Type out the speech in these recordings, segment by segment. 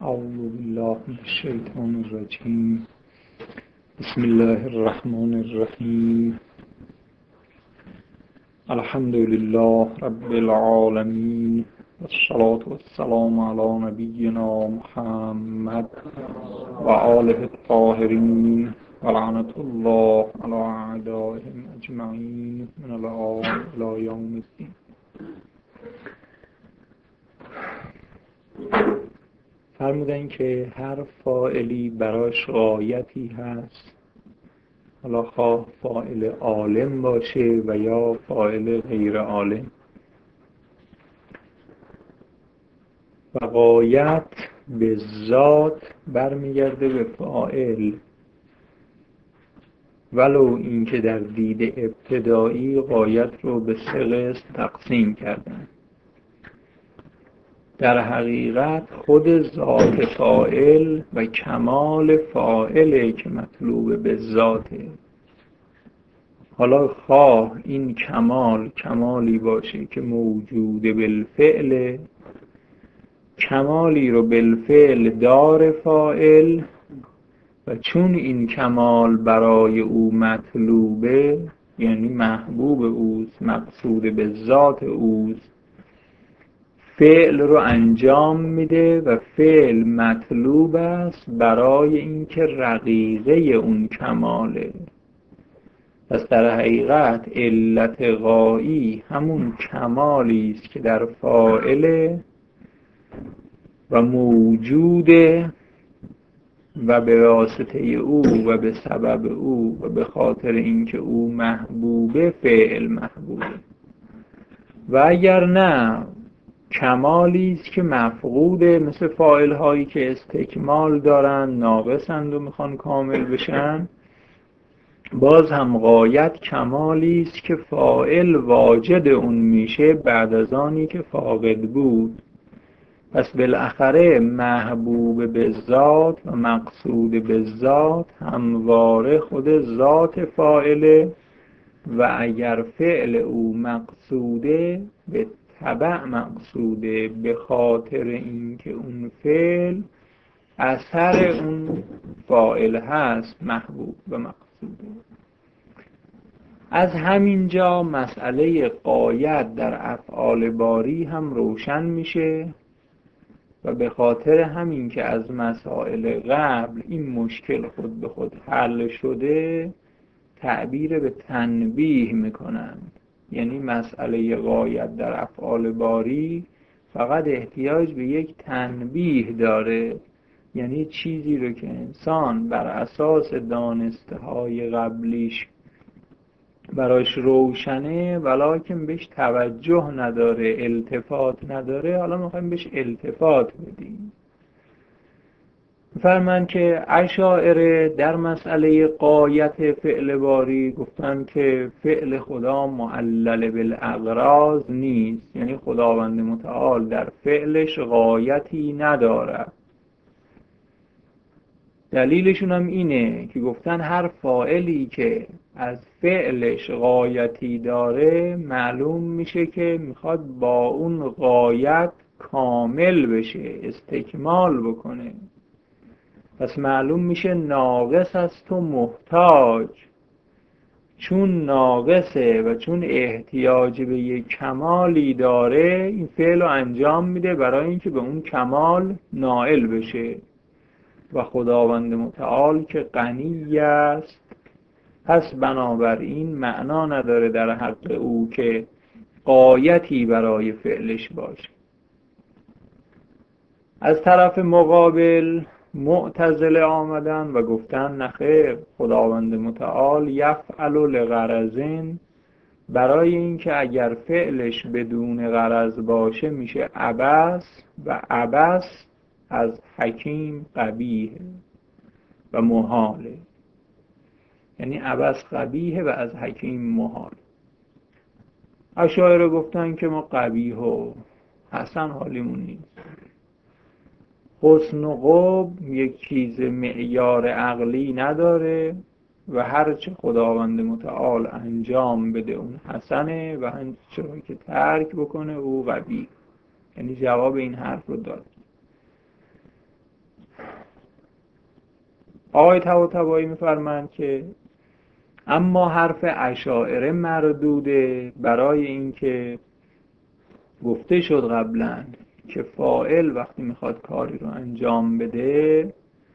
أعوذ بالله من الشيطان الرجيم بسم الله الرحمن الرحيم الحمد لله رب العالمين والصلاة والسلام على نبينا محمد وآله الطاهرين ولعنة الله على أعدائهم أجمعين من الآن إلى يوم الدين. فرمودن که هر فاعلی براش غایتی هست، حالا خواه فاعل عالم باشه و یا فاعل غیر عالم، و غایت به ذات برمیگرده به فاعل، ولو اینکه در دید ابتدایی غایت رو به 3 قسم تقسیم کردن. در حقیقت خود ذات فاعل و کمال فاعله که مطلوب به ذاته. حالا خواه این کمال کمالی باشه که موجود بالفعل، کمالی رو بالفعل دار فاعل، و چون این کمال برای او مطلوبه، یعنی محبوب اوست، مقصود به ذات اوست، فعل رو انجام میده و فعل مطلوب است برای اینکه رقیقه اون کماله. پس در حقیقت علت غایی همون کمالی است که در فاعله و موجوده و به واسطه او و به سبب او و به خاطر اینکه او محبوبه فعل محبوبه. و اگر نه کمالی است که مفقوده، مثل فاعل هایی که استکمال دارن، ناقصند و میخوان کامل بشن، باز هم غایت کمالی است که فاعل واجد اون میشه بعد از آنی که فاقد بود. پس بالاخره محبوب به ذات و مقصود به ذات همواره خود ذات فاعله، و اگر فعل او مقصوده به تبع مقصوده، به خاطر اینکه اون فعل اثر اون فاعل هست، محبوب و مقصوده. از همینجا مسئله غایت در افعال باری هم روشن میشه، و به خاطر همین که از مسائل قبل این مشکل خود به خود حل شده، تعبیر به تنبیه میکنند. یعنی مسئله غایت در افعال باری فقط احتیاج به یک تنبیه داره، یعنی چیزی رو که انسان بر اساس دانسته های قبلیش براش روشنه ولکن بهش توجه نداره، التفات نداره، حالا میخوایم بهش التفات بدیم. فرمان که اشاعره در مسئله غایت فعل باری گفتن که فعل خدا معلل بالاغراض نیست، یعنی خداوند متعال در فعلش غایتی نداره. دلیلشون هم اینه که گفتن هر فاعلی که از فعلش غایتی داره معلوم میشه که میخواد با اون غایت کامل بشه، استکمال بکنه. پس معلوم میشه ناقص است و محتاج. چون ناقصه و چون احتیاج به یک کمالی داره، این فعل رو انجام میده برای اینکه به اون کمال نائل بشه. و خداوند متعال که غنی است، پس بنابراین معنا نداره در حق او که غایتی برای فعلش باشه. از طرف مقابل معتزله آمدن و گفتن نخیر، خداوند متعال یفعل لغرضین، برای اینکه اگر فعلش بدون غرض باشه میشه عبث، و عبث از حکیم قبیح و محاله. یعنی عبث قبیح و از حکیم محال. اشاعره گفتن که ما قبیح و حسن حالیمون نیست. حسن و قبح یک چیز معیار عقلی نداره و هرچه خداوند متعال انجام بده اون حسنه و هرچه که ترک بکنه او قبیح. یعنی جواب این حرف رو داد. آقای طباطبایی میفرمایند که اما حرف اشاعره مردوده برای اینکه گفته شد قبلا که فاعل وقتی میخواد کاری رو انجام بده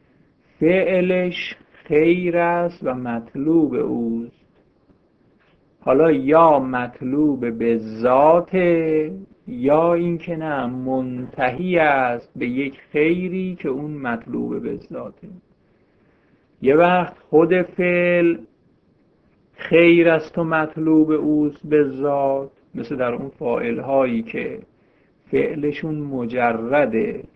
فعلش خیر است و مطلوب اوست. حالا یا مطلوب به ذات یا اینکه نه منتهی است به یک خیری که اون مطلوب به ذاته. یه وقت خود فعل خیر است و مطلوب اوست به ذات، مثل در اون فاعل هایی که فعلشون مجرده،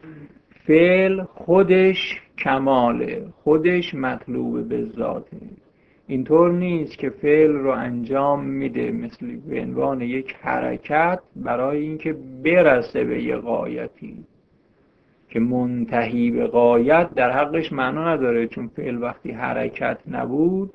فعل خودش کماله، خودش مطلوب به ذاته. اینطور نیست که فعل رو انجام میده مثل به عنوان یک حرکت برای اینکه برسه به یه غایتی که منتهی به غایت در حقش معنا نداره، چون فعل وقتی حرکت نبود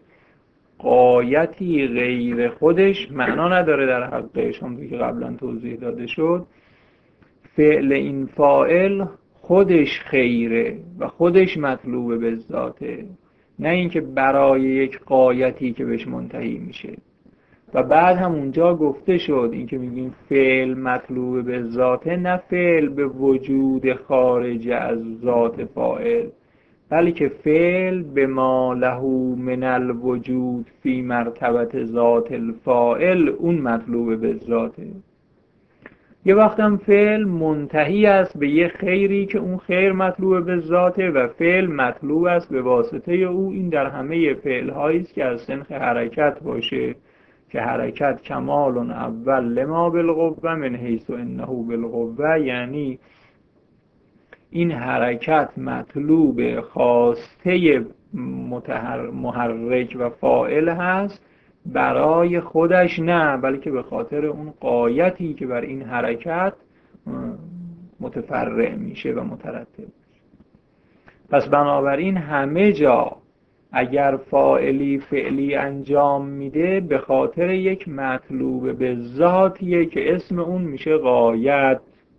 غایتی غیر خودش معنا نداره در حقش. همونطور که قبلا توضیح داده شد فعل این فاعل خودش خیره و خودش مطلوب به ذاته، نه اینکه برای یک غایتی که بهش منتهی میشه. و بعد هم اونجا گفته شد اینکه میگیم فعل مطلوب به ذاته، نه فعل به وجود خارج از ذات فاعل، بلکه فعل به ما له من الوجود فی مرتبت ذات الفاعل اون مطلوب به ذاته. یه وقت هم فعل منتهی است به یه خیری که اون خیر مطلوب به ذاته و فعل مطلوب است به واسطه او. این در همه فعل هایی است که از سنخ حرکت باشه که حرکت کمال اول لما بالقوه من حیث انه بالقوه، یعنی این حرکت مطلوب خواسته محرک و فاعل هست برای خودش نه، بلکه به خاطر اون غایتی که بر این حرکت متفرع میشه و مترتب. پس بنابراین همه جا اگر فاعلی فعلی انجام میده به خاطر یک مطلوب به ذاتیه که اسم اون میشه غایت.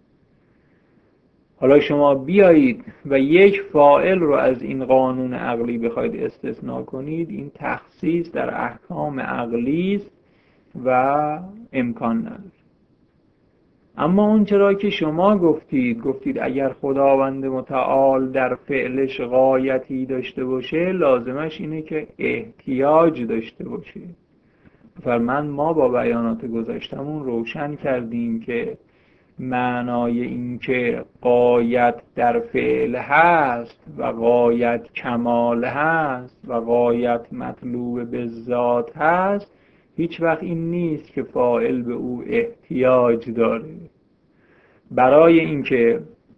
حالا شما بیایید و یک فاعل رو از این قانون عقلی بخواید استثناء کنید، این تخصیص در احکام عقلی است و امکان نداره. اما اون چرا که شما گفتید اگر خداوند متعال در فعلش غایتی داشته باشه لازمش اینه که احتیاج داشته باشه. فرمان ما با بیانات گذشتمون روشن کردیم که معنای این که غایت در فعل هست و غایت کمال هست و غایت مطلوب به ذات هست هیچ وقت این نیست که فاعل به او احتیاج داره. برای اینکه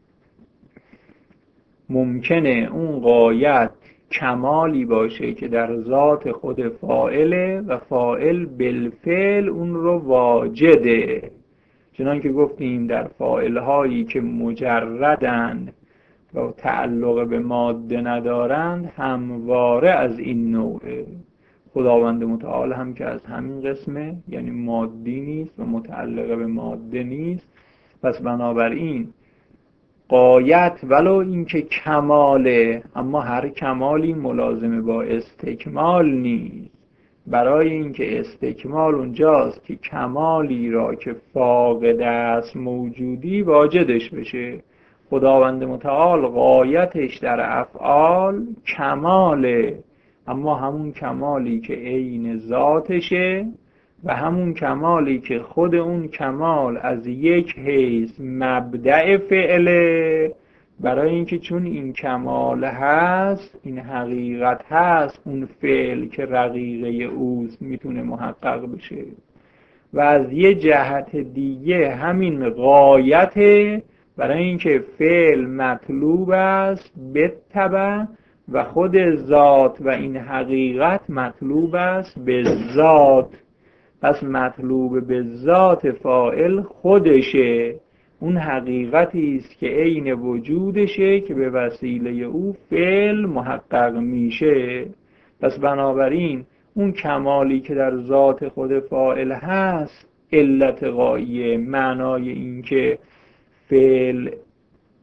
ممکنه اون غایت کمالی باشه که در ذات خود فاعله و فاعل بالفعل اون رو واجده، چنان که گفتیم در فاعل هایی که مجردند و تعلق به ماده ندارند همواره از این نوعه. خداوند متعال هم که از همین قسمه، یعنی مادی نیست و متعلق به ماده نیست. پس بنابراین غایت ولو اینکه کماله، اما هر کمالی ملازمه با استکمال نیست. برای اینکه استکمال اونجاست که کمالی را که فاقد است موجودی واجدش بشه. خداوند متعال غایتش در افعال کماله، اما همون کمالی که عین ذاتشه و همون کمالی که خود اون کمال از یک حیث مبدأ فعله، برای اینکه چون این کمال هست، این حقیقت هست، اون فعل که رقیقه اوست میتونه محقق بشه. و از یه جهت دیگه همین غایته، برای اینکه فعل مطلوب است بالطبع و خود ذات و این حقیقت مطلوب است به ذات. پس مطلوب به ذات فاعل خودشه، اون حقیقتی است که عین وجودشه که به وسیله او فعل محقق میشه. پس بنابراین اون کمالی که در ذات خود فاعل هست علت غایه، معنای این که فعل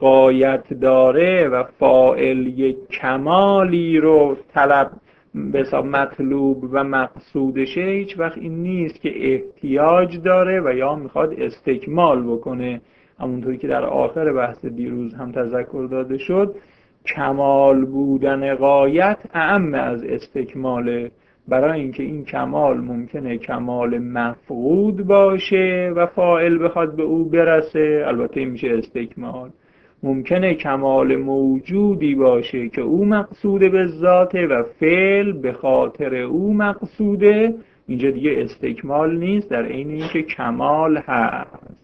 غایت داره و فاعل یک کمالی رو طلب به حساب مطلوب و مقصودشه، هیچ وقت این نیست که احتیاج داره و یا میخواد استکمال بکنه. همونطوری که در آخر بحث دیروز هم تذکر داده شد، کمال بودن غایت اعم از استکماله، برای اینکه این کمال ممکنه کمال مفقود باشه و فاعل بخواد به او برسه، البته این میشه استکمال. ممکنه کمال موجودی باشه که او مقصود به ذاته و فعل به خاطر او مقصوده، اینجا دیگه استکمال نیست، در عین اینکه کمال هست.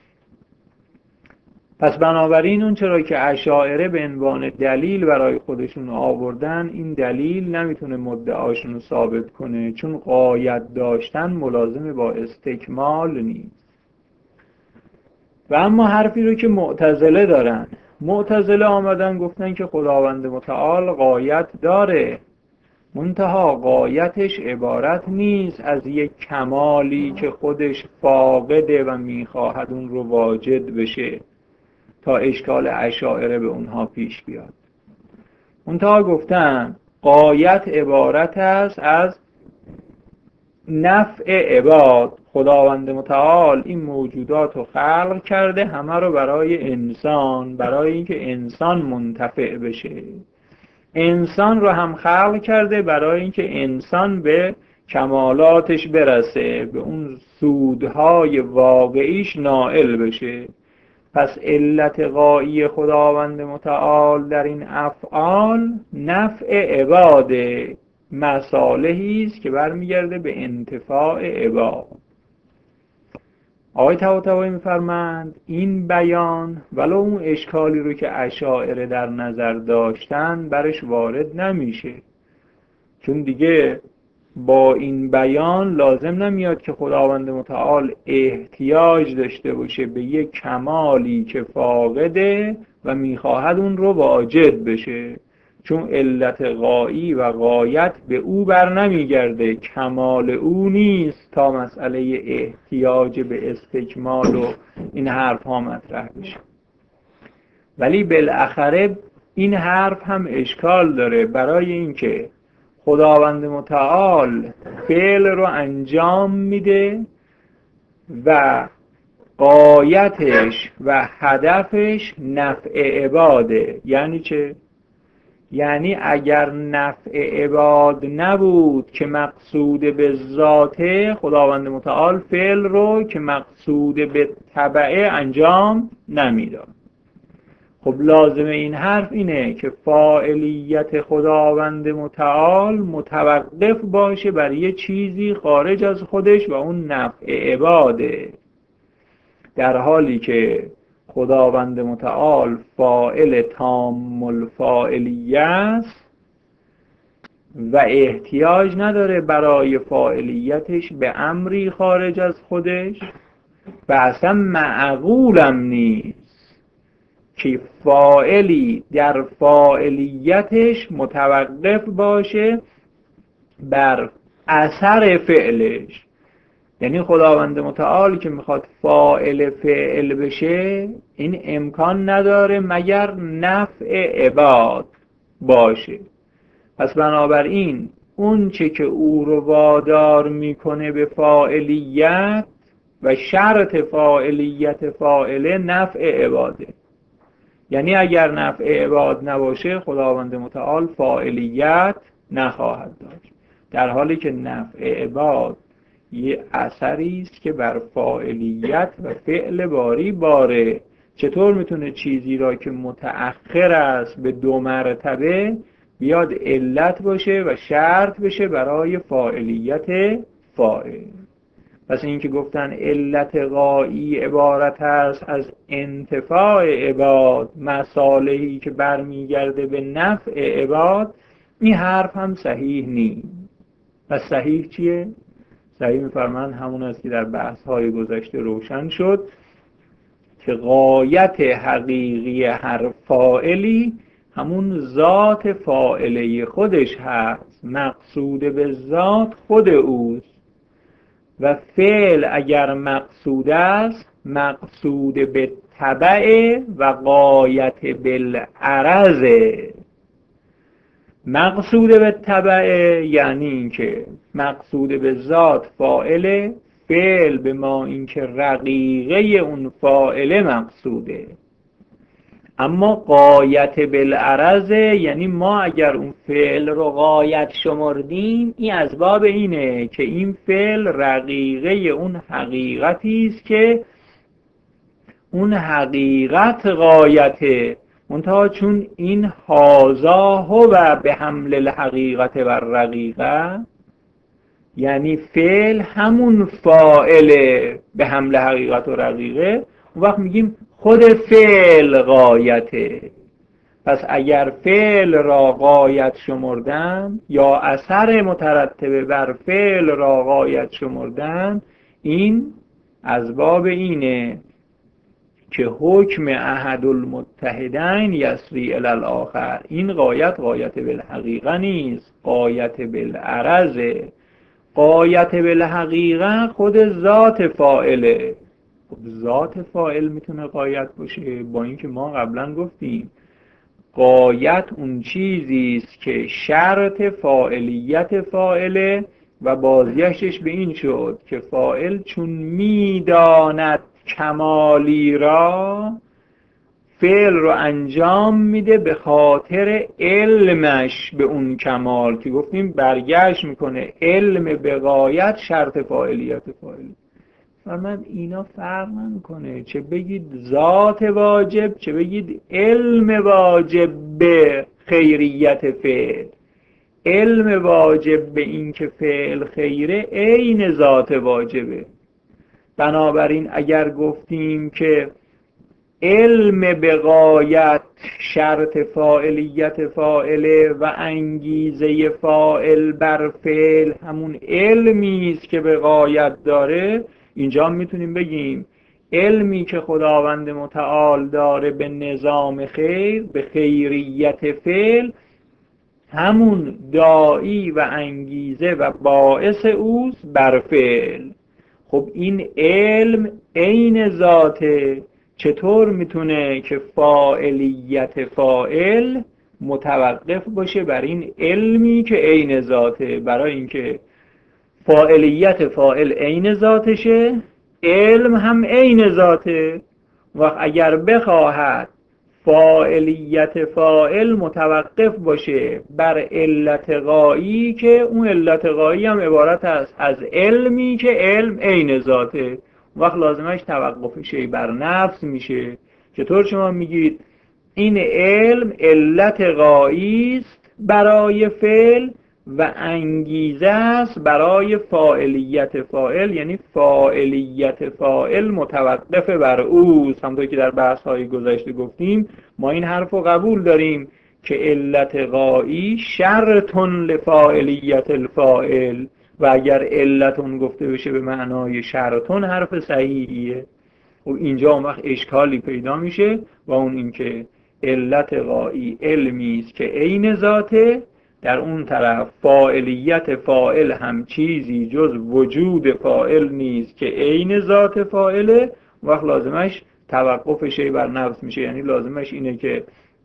پس بنابراین اون چرا که اشاعره به عنوان دلیل برای خودشون آوردن، این دلیل نمیتونه مدعاشون رو ثابت کنه، چون غایت داشتن ملازم با استکمال نیست. و اما حرفی رو که معتزله دارن، معتزله آمدن گفتن که خداوند متعال غایت داره، منتها غایتش عبارت نیست از یک کمالی که خودش فاقده و میخواهد اون رو واجد بشه تا اشکال اشاعره به اونها پیش بیاد. منتها گفتن غایت عبارت است از نفع عباد. خداوند متعال این موجودات رو خلق کرده همه رو برای انسان، برای اینکه انسان منتفع بشه. انسان رو هم خلق کرده برای اینکه انسان به کمالاتش برسه، به اون سودهای واقعیش نائل بشه. پس علت غایی خداوند متعال در این افعال نفع عباده، مصالحی است که برمیگرده به انتفاع عباد. آقای طباطبایی می‌فرمایند این بیان ولو اون اشکالی رو که اشاعره در نظر داشتن برش وارد نمیشه، چون دیگه با این بیان لازم نمیاد که خداوند متعال احتیاج داشته باشه به یک کمالی که فاقده و میخواهد اون رو واجد بشه، چون علت غایی و غایت به او بر نمیگرده، کمال او نیست تا مسئله احتیاج به استکمال و این حرف ها مطرح بشه. ولی بالاخره این حرف هم اشکال داره، برای اینکه خداوند متعال فعل رو انجام میده و غایتش و هدفش نفع عباده. یعنی چه؟ یعنی اگر نفع عباد نبود که مقصود به ذاته، خداوند متعال فعل رو که مقصود به تبعه انجام نمیداد. خب لازم این حرف اینه که فاعلیت خداوند متعال متوقف باشه بر یه چیزی خارج از خودش و اون نفع عباده، در حالی که خداوند متعال فاعل تام الفاعلیه است و احتیاج نداره برای فاعلیتش به امری خارج از خودش و اصلا معقولم نیست که فاعلی در فاعلیتش متوقف باشه بر اثر فعلش. یعنی خداوند متعال که میخواد فاعل فعل بشه، این امکان نداره مگر نفع عباد باشه. پس بنابراین اون چه که او رو وادار میکنه به فاعلیت و شرط فاعلیت فاعله نفع عباده. یعنی اگر نفع عباد نباشه خداوند متعال فاعلیت نخواهد داشت، در حالی که نفع عباد یه اثری است که بر فاعلیت و فعل باری باره. چطور میتونه چیزی را که متأخر است به 2 مرتبه بیاد علت باشه و شرط بشه برای فاعلیت فاعل؟ پس این که گفتن علت غایی عبارت است از انتفاع عباد، مصالحی که برمیگرده به نفع عباد، این حرف هم صحیح نیست. پس صحیح چیه؟ صحیح می‌فرمایند همون است که در بحث‌های گذشته روشن شد که غایت حقیقی هر فاعلی همون ذات فاعله خودش هست، مقصود به ذات خود اوست و فعل اگر مقصود است مقصود به تبع و غایت بالعرض. مقصود به تبع یعنی اینکه مقصود به ذات فاعل، فعل به ما اینکه رقیقه اون فاعل مقصوده. اما غایت بالعرض یعنی ما اگر اون فعل رو غایت شمردیم، این از باب اینه که این فعل رقیقه اون حقیقتی است که اون حقیقت غایته، منتها چون این هازا هو به حمل الحقیقت و رقیقه، یعنی فعل همون فاعل به حمل حقیقت و رقیقه، اون وقت میگیم خود فعل غایته. پس اگر فعل را غایت شمردن یا اثر مترتب بر فعل را غایت شمردن، این از باب اینه که حکم احد المتحدین یسری الی الاخر. این غایت بالحقیقه نیست، غایت بالعرض. غایت بالحقیقه خود ذات فاعله. خب ذات فاعل میتونه غایت باشه، با اینکه ما قبلا گفتیم غایت اون چیزی است که شرط فاعلیت فاعله و بازگشتش به این شد که فاعل چون میداند کمالی را، فعل رو انجام میده به خاطر علمش به اون کمال، که گفتیم برگشت میکنه علم به غایت شرط فاعلیت فاعل. فرمود اینا فرق نمیکنه، چه بگید ذات واجب چه بگید علم واجب به خیریت فعل. علم واجب به این که فعل خیره عین ذات واجبه. بنابراین اگر گفتیم که علم به غایت شرط فاعلیت فاعله و انگیزه فاعل بر فعل همون علمی است که به غایت داره، اینجا میتونیم بگیم علمی که خداوند متعال داره به نظام خیر، به خیریت فعل، همون داعی و انگیزه و باعث اوست بر فعل. خب این علم عین ذاته، چطور میتونه که فاعلیت فاعل متوقف باشه بر این علمی که عین ذاته؟ برای اینکه فاعلیت فاعل عین ذاتشه، علم هم عین ذاته. و اگر بخواهد فاعلیت فاعل متوقف باشه بر علت غایی، که اون علت غایی هم عبارت است از علمی که علم عین ذاته، وقت لازمش توقف شی بر نفس میشه. چطور شما میگید این علم علت غایی است برای فعل و انگیزه است برای فاعلیت فاعل، یعنی فاعلیت فاعل متوقف بر اوست. همونطور که در بحث‌های گذشته گفتیم، ما این حرف رو قبول داریم که علت غایی شرطن لفاعلیت الفاعل، و اگر علتون گفته بشه به معنای شرطن حرف صحیحیه. و اینجا اون وقت اشکالی پیدا میشه، و اون اینکه علت غایی علمی است که عین ذاته، در اون طرف فاعلیت فاعل هم چیزی جز وجود فاعل نیست که عین ذات فاعله، وقت لازمش توقف شی بر نفس میشه. یعنی لازمش اینه که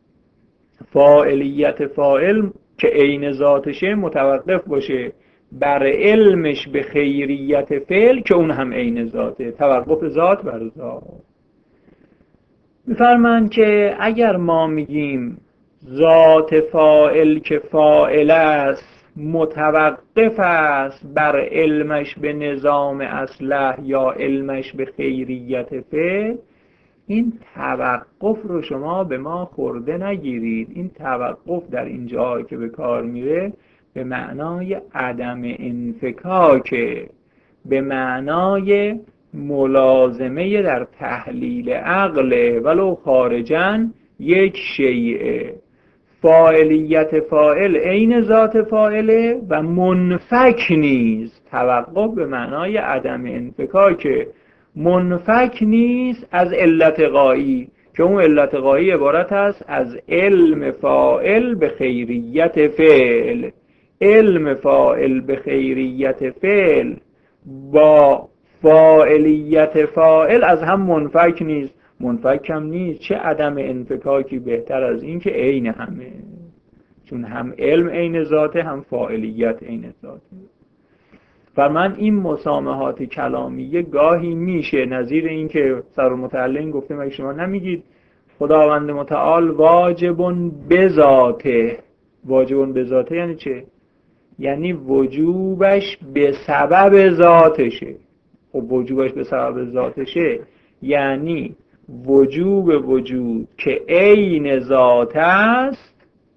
فاعلیت فاعل که عین ذاتشه متوقف باشه بر علمش به خیریت فعل که اون هم عین ذاته، توقف ذات بر ذات. می‌فرمایند که اگر ما میگیم ذات فاعل که فاعل است متوقف است بر علمش به نظام اصلح یا علمش به خیریت فعل، این توقف رو شما به ما خورده نگیرید. این توقف در این جایی که به کار میره به معنای عدم انفکاکه، به معنای ملازمه در تحلیل عقل ولو خارجاً یک شیء. فاعلیت فاعل عین ذات فاعله و منفک نیست. توقف به معنای عدم انفکاکه، منفک نیست از علت غایی، که اون علت غایی عبارت است از علم فاعل به خیریت فعل. علم فاعل به خیریت فعل با فاعلیت فاعل از هم منفک نیست. منفک هم نیست، چه عدم انفکاکی بهتر از این که عین همه، چون هم علم عین ذاته هم فاعلیت عین ذاته. فرمان این مسامحات کلامیه گاهی میشه نظیر این که سرالمتعلم گفته مگه شما نمیگید خداوند متعال واجبون بذاته. واجبون بذاته یعنی چه؟ یعنی وجوبش به سبب ذاتشه. خب وجوبش به سبب ذاتشه یعنی وجوب وجود که عین ذات است،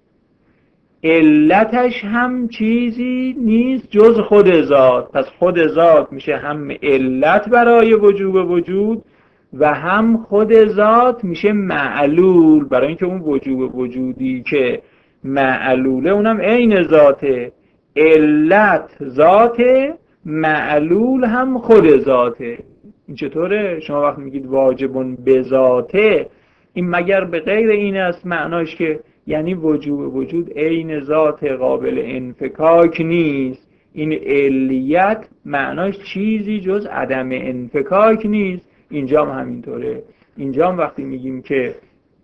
علتش هم چیزی نیست جز خود ذات. پس خود ذات میشه هم علت برای وجوب وجود و هم خود ذات میشه معلول، برای اینکه اون وجوب وجودی که معلوله اونم عین ذاته. علت ذاته، معلول هم خود ذاته. این چطوره؟ شما وقت میگید واجبون به ذاته، این مگر به غیر این است معناش که یعنی وجوب وجود عین ذات قابل انفکاک نیست. این علیت معناش چیزی جز عدم انفکاک نیست. اینجا هم همینطوره. اینجا هم وقتی میگیم که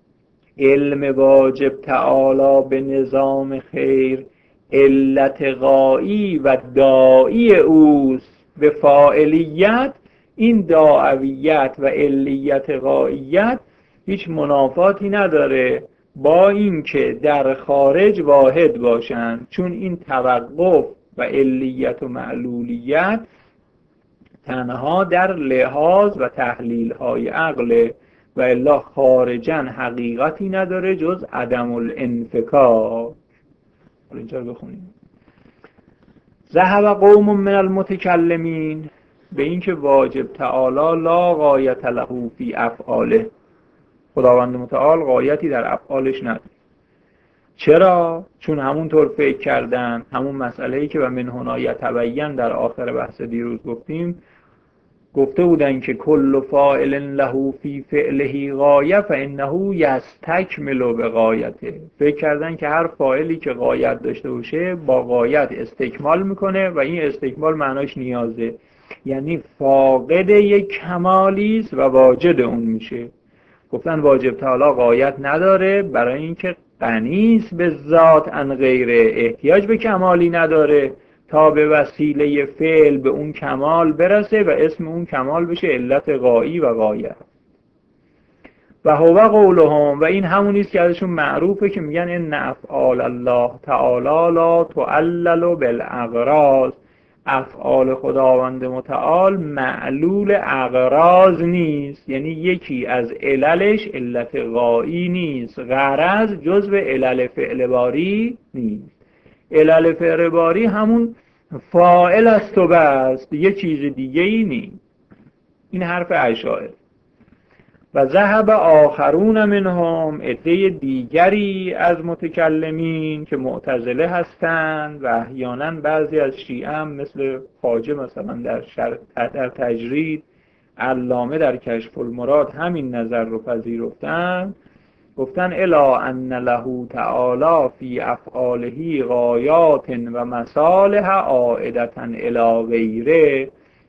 علم واجب تعالی به نظام خیر علت غایی و دائی اوست به فاعلیت، این داعویت و علیت غاییت هیچ منافاتی نداره با اینکه در خارج واحد باشند، چون این توقف و علیت و معلولیت تنها در لحاظ و تحلیل های عقل و الا خارجا حقیقتی نداره جز عدم الانفکاک. اینجا رو بخونیم. ذهب قوم من المتکلمین به اینکه واجب تعالی لا غایت له فی افعاله، خداوند متعال غایتی در افعالش نداره. چرا؟ چون همونطور فکر کردن، همون مسئله‌ای که و من هنا یتبین در آخر بحث دیروز گفته بودن که کل فاعل له فی فعله غایه فانه یستکمل بغایته. فکر کردن که هر فاعلی که غایت داشته باشه با غایت استکمال میکنه و این استکمال معناش نیازه، یعنی فاقد یک کمالی است و واجد اون میشه. گفتن واجب تعالی غایت نداره برای اینکه غنی است به ذات عن غیره، احتیاج به کمالی نداره تا به وسیله فعل به اون کمال برسه و اسم اون کمال بشه علت غایی و غایت. و هو قولهم، و این همونی است که ازشون معروفه که میگن ان افعال الله تعالی لا تعلل بالاغراض، افعال خداوند متعال معلول اغراض نیست، یعنی یکی از عللش علت غایی نیست، غرض جزء علل فعل باری نیست. علل فعل باری همون فاعل است و بس، یه چیز دیگه ای نیست. این حرف اشاعره. و ذهب آخرون منهم، عده دیگری از متکلمین که معتزله هستند و احیانا بعضی از شیعه هم مثل خواجه مثلا در تجرید، علامه در کشف المراد همین نظر رو پذیرفتن، گفتن الا ان له تعالی فی افعاله غایات و مصالح عائدة الی غیره.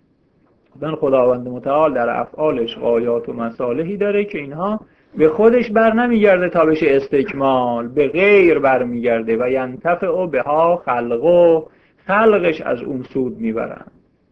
خداوند متعال در افعالش غایات و مصالحی داره که اینها به خودش بر نمیگرده تا بشه استکمال، به غیر برمیگرده و ینتفع بها خلقش از اون سود میبرن.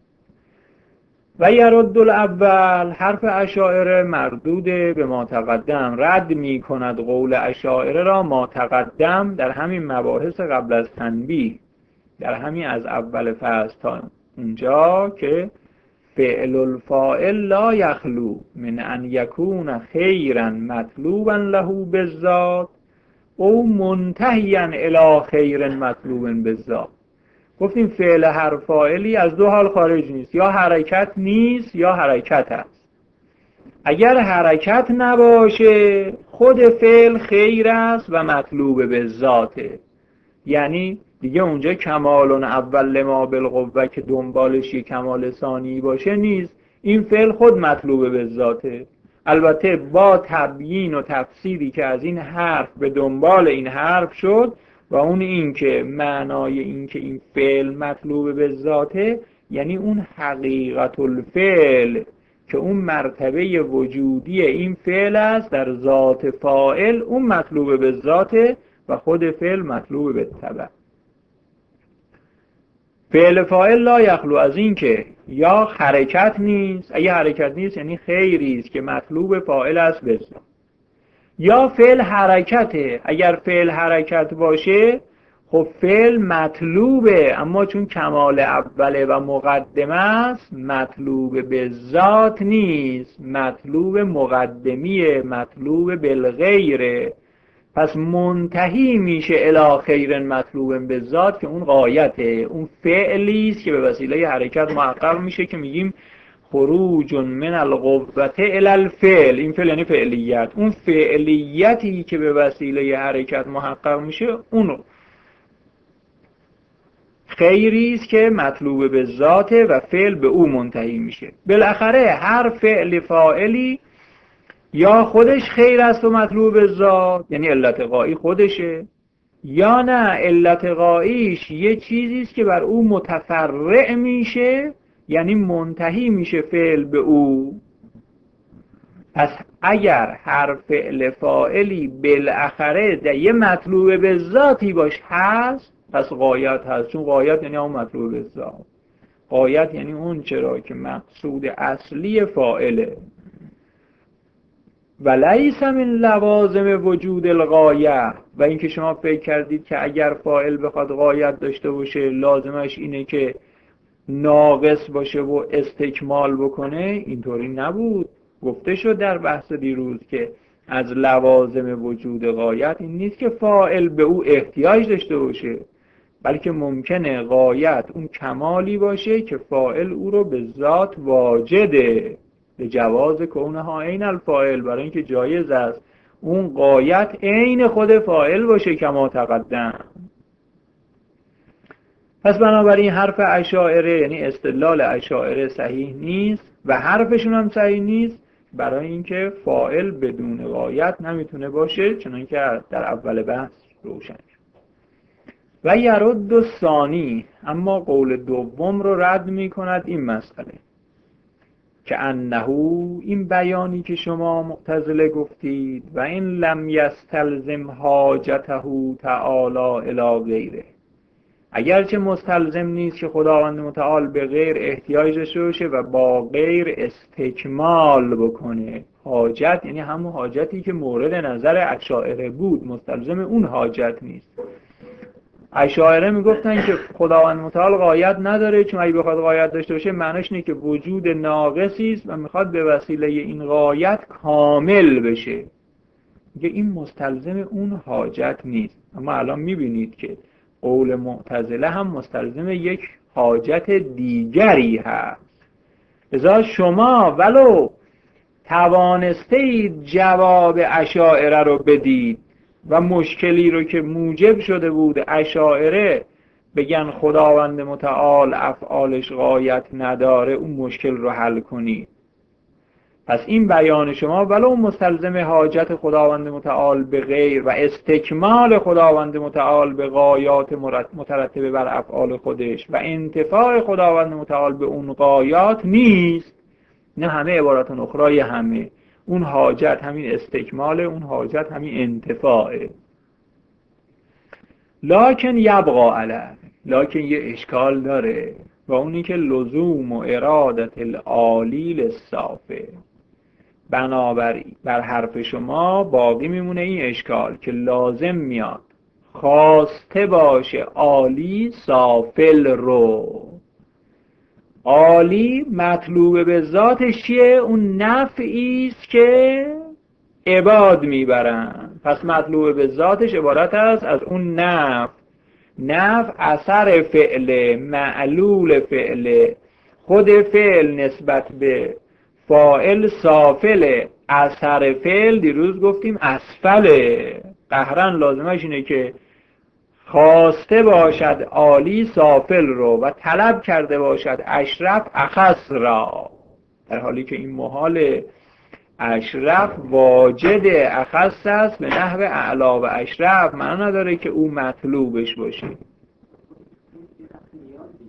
و یرد الاول، حرف اشاعره مردود به ما تقدم، رد می کند قول اشاعره را ما تقدم در همین مباحث قبل از تنبیه، در همین از اول فصل تا اونجا که فعل الفاعل لا یخلو من ان یکون خیرا مطلوبا له بالذات او منتهیا الی خیر مطلوب بالذات. گفتیم فعل هر فاعلی از دو حال خارج نیست، یا حرکت نیست یا حرکت است. اگر حرکت نباشه خود فعل خیر است و مطلوب بالذاته، یعنی دیگه اونجا کمال اول ما بالقوه که دنبالش یک کمال ثانی باشه نیست، این فعل خود مطلوب بالذاته. البته با تبیین و تفسیری که از این حرف به دنبال این حرف شد و اون این که معنای این که این فعل مطلوب بالذاته یعنی اون حقیقت الفعل که اون مرتبه وجودی این فعل است در ذات فاعل، اون مطلوب به ذاته و خود فعل مطلوب به تبع. فعل فاعل لا یخلو از این که یا حرکت نیست، اگه حرکت نیست یعنی خیری است که مطلوب فاعل است به ذات، یا فعل حرکته، اگر فعل حرکت باشه خب فعل مطلوبه، اما چون کمال اوله و مقدمه است مطلوب به ذات نیست، مطلوب مقدمیه، مطلوب بالغیره، پس منتهی میشه الی خیر مطلوب به ذات که اون غایته، اون فعلی است که به وسیله حرکت محقق میشه که میگیم خروج من القوة الی الفعل. این فعل یعنی فعلیت، اون فعلیتی که به وسیله حرکت محقق میشه اون خیری است که مطلوب به ذاته و فعل به او منتهی میشه. بالاخره هر فعل فاعلی یا خودش خیر است و مطلوب به ذات یعنی علت غایی خودشه، یا نه علت غاییش یه چیزی است که بر او متفرع میشه یعنی منتهی میشه فعل به او. پس اگر هر فعل فاعلی بالاخره یه مطلوب به ذاتی باش هست پس غایت هست، چون غایت یعنی اون مطلوب به ذات، غایت یعنی اون چرا که مقصود اصلی فاعله. و لیس من لوازم وجود الغایه، و اینکه شما فکر کردید که اگر فاعل بخواد غایت داشته باشه لازمش اینه که ناقص باشه و استکمال بکنه، اینطوری نبود. گفته شد در بحث دیروز که از لوازم وجود غایت این نیست که فاعل به او احتیاج داشته باشه، بلکه ممکنه غایت اون کمالی باشه که فاعل او رو به ذات واجده، به جواز کونها عین الفاعل، برای اینکه جایز است اون غایت عین خود فاعل باشه کما تقدم. پس بنابراین حرف اشاعره یعنی استدلال اشاعره صحیح نیست و حرفشون هم صحیح نیست، برای اینکه فاعل بدون غایت نمیتونه باشه، چنانکه در اول بحث روشن شد. و یرد الثانی، اما قول دوم رو رد میکند این مسئله که انه این بیانی که شما معتزله گفتید و این لم یستلزم حاجته تعالی الی غیره، اگرچه مستلزم نیست که خداوند متعال به غیر احتیاج داشته باشه و با غیر استکمال بکنه. حاجت یعنی همون حاجتی که مورد نظر اشاعره بود، مستلزم اون حاجت نیست. اشاعره میگفتن که خداوند متعال غایت نداره، چون اگه بخواد غایت داشته باشه معناش اینه که وجود ناقصی است و میخواد به وسیله این غایت کامل بشه. میگه این مستلزم اون حاجت نیست. اما الان میبینید که قول معتزله هم مستلزم یک حاجت دیگری هست. لذا شما ولو توانستید جواب اشاعره رو بدید و مشکلی رو که موجب شده بود اشاعره بگن خداوند متعال افعالش غایت نداره، اون مشکل رو حل کنید. پس این بیان شما ولو مستلزم حاجت خداوند متعال به غیر و استکمال خداوند متعال به غایات مترتبه بر افعال خودش و انتفاع خداوند متعال به اون غایات نیست. نه همه عبارات اخرای همه، اون حاجت همین استکمال، اون حاجت همین انتفاعه. لکن یبقى علیه، لکن یه اشکال داره و اونی که لزوم و ارادت العالیل الصافه. بنابراین بر حرف شما باقی میمونه این اشکال که لازم میاد خواسته باشه عالی سافل رو. عالی مطلوب به ذاتش چیه؟ اون نفعی است که عباد میبرن. پس مطلوب به ذاتش عبارت است از اون نفع. نفع اثر فعل، معلول فعل، خود فعل نسبت به فاعل سافل، اثر فعل دیروز گفتیم اسفله. قهرن لازمش اینه که خواسته باشد عالی سافل رو و طلب کرده باشد اشرف اخص را، در حالی که این محال. اشرف واجد اخص است به نحو اعلا و اشرف، معنی نداره که او مطلوبش باشه.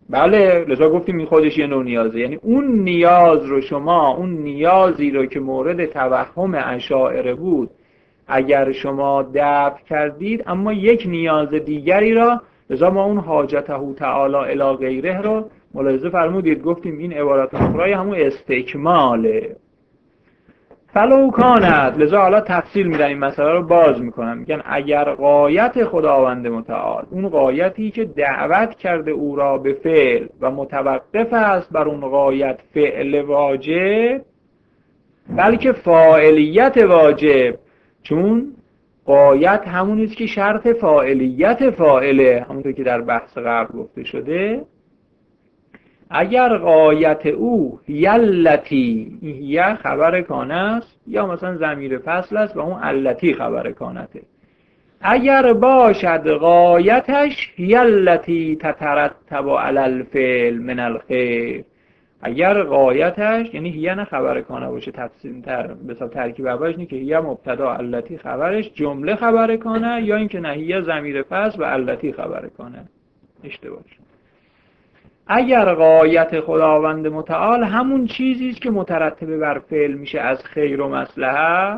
بله، لذا گفتیم این خودش یه نوع نیازه. یعنی اون نیاز رو شما، اون نیازی رو که مورد توهم اشاعره بود اگر شما دفع کردید، اما یک نیاز دیگری را، لذا ما اون حاجته تعالی الی غیره رو ملاحظه فرمودید، گفتیم این عبارت اخرای همون استکماله. فلو کانت، لذا حالا تفصیل میدن این مسئله رو باز میکنن، میگن اگر غایت خداوند متعال، اون غایتی که دعوت کرده او را به فعل و متوقف است بر اون غایت فعل واجب، بلکه فاعلیت واجب، چون غایت همونیست که شرط فاعلیت فاعله، همونطور که در بحث قبل گفته شده. اگر غایت او یلتی، هی خبر کانه است یا مثلا ضمیر فصل است و اون التی خبر کانته، اگر باشد غایتش یلتی تترتب علی الفعل من الخیر، اگر غایتش یعنی هی نه خبر کانه باشه، تفصیل تر مثلا ترکیب اولش اینه که هی مبتدا التی خبرش جمله خبر کانه، یا اینکه نه هی ضمیر فصل و التی خبر کانه. اشتباه شد. اگر غایت خداوند متعال همون چیزی است که مترتب بر فعل میشه از خیر و مصلحت،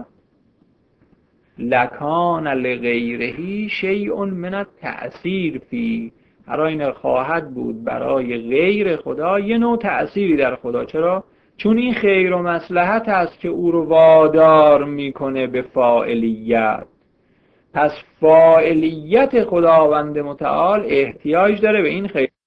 لکان لغیره شیء من التأثیر فی، این خواهد بود برای غیر خدا یه نوع تأثیری در خدا. چرا؟ چون این خیر و مصلحت است که او رو وادار میکنه به فاعلیت. پس فاعلیت خداوند متعال احتیاج داره به این خیر،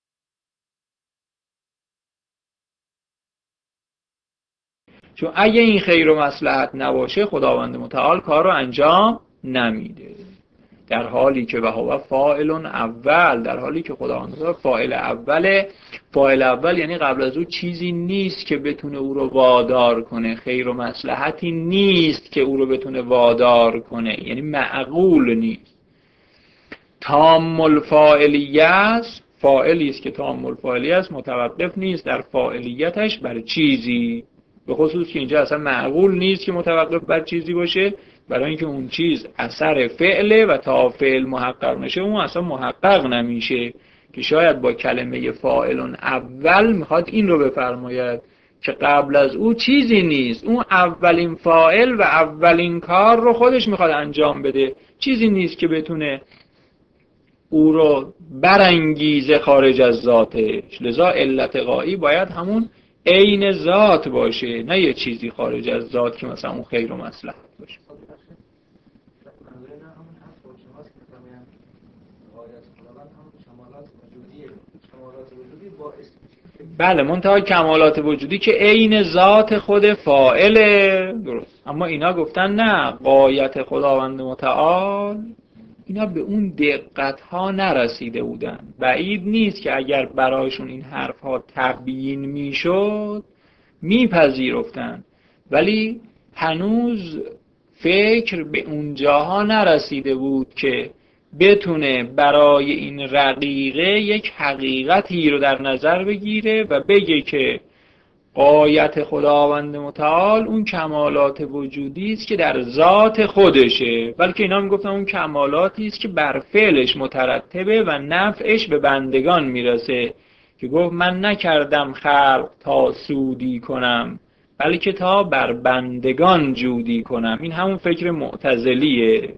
چون اگه این خیر و مصلحت نباشه خداوند متعال کار رو انجام نمیده. در حالی که وهو فاعل اول، در حالی که خداوند متعال فاعل اوله. فاعل اول یعنی قبل از او چیزی نیست که بتونه او رو وادار کنه، خیر و مصلحتی نیست که او رو بتونه وادار کنه، یعنی معقول نیست. تام الفاعلیه است، فاعلی است که تام الفاعلیه است، متوقف نیست در فاعلیتش بر چیزی، به خصوص که اینجا اصلا معقول نیست که متوقف بر چیزی باشه، برای اینکه اون چیز اثر فعله و تا فعل محقق نشه اون اصلا محقق نمیشه، که شاید با کلمه فاعل اول میخواد این رو بفرماید که قبل از او چیزی نیست، اون اولین فاعل و اولین کار رو خودش میخواد انجام بده، چیزی نیست که بتونه او رو برانگیزه خارج از ذاتش. لذا علت غایی باید همون عین ذات باشه، نه یه چیزی خارج از ذات که مثلا اون خیر و مصلحت باشه. بله، منتها کمالات وجودی که عین ذات خود فاعله، درست. اما اینا گفتن نه، غایت خداوند متعال اینا به اون دقت ها نرسیده بودن. بعید نیست که اگر برایشون این حرف ها تبیین میشد میپذیرفتن، ولی هنوز فکر به اون جاها نرسیده بود که بتونه برای این رقیقه یک حقیقتی رو در نظر بگیره و بگه که غایت خداوند متعال اون کمالات وجودی است که در ذات خودشه، بلکه اینا میگفتن اون کمالاتی است که بر فعلش مترتبه و نفعش به بندگان میرسه، که گفت من نکردم خلق تا سودی کنم بلکه تا بر بندگان جودی کنم. این همون فکر معتزلیه.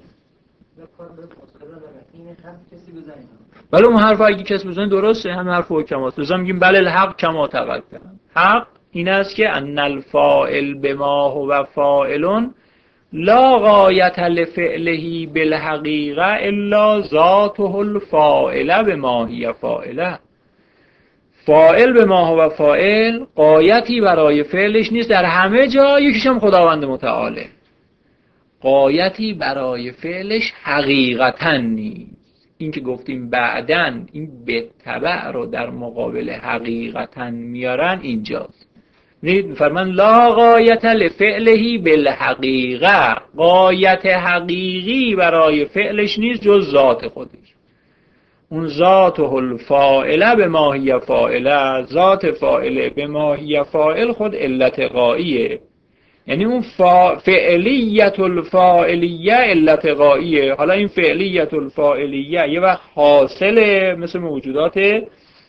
ولی اون حرف اگه کسی بزنه درسته، همین حرف حکماست. لذا میگیم بله الحق کما تقدم، حق این است که ان الفاعل بما هو فاعل لا غایت لفعله بالحقیقه الا ذاته الفاعله بما هی فاعله. فاعل به ما هو فاعل غایتی برای فعلش نیست در همه جا، یکیش هم خداوند متعاله. غایتی برای فعلش حقیقتا نیست. این که گفتیم بعدن این به تبع رو در مقابل حقیقتا میارن اینجاست. فرمان لا غایت لفعله بالحقیقه، غایت حقیقی برای فعلش نیست جز ذات خودش. اون ذاته الفاعله به ما هی فاعله، ذات فاعله به ما هی فاعل خود علت غاییه. یعنی اون فعلیت الفاعلیه علت غاییه. حالا این فعلیت الفاعلیه یه وقت حاصله مثل موجودات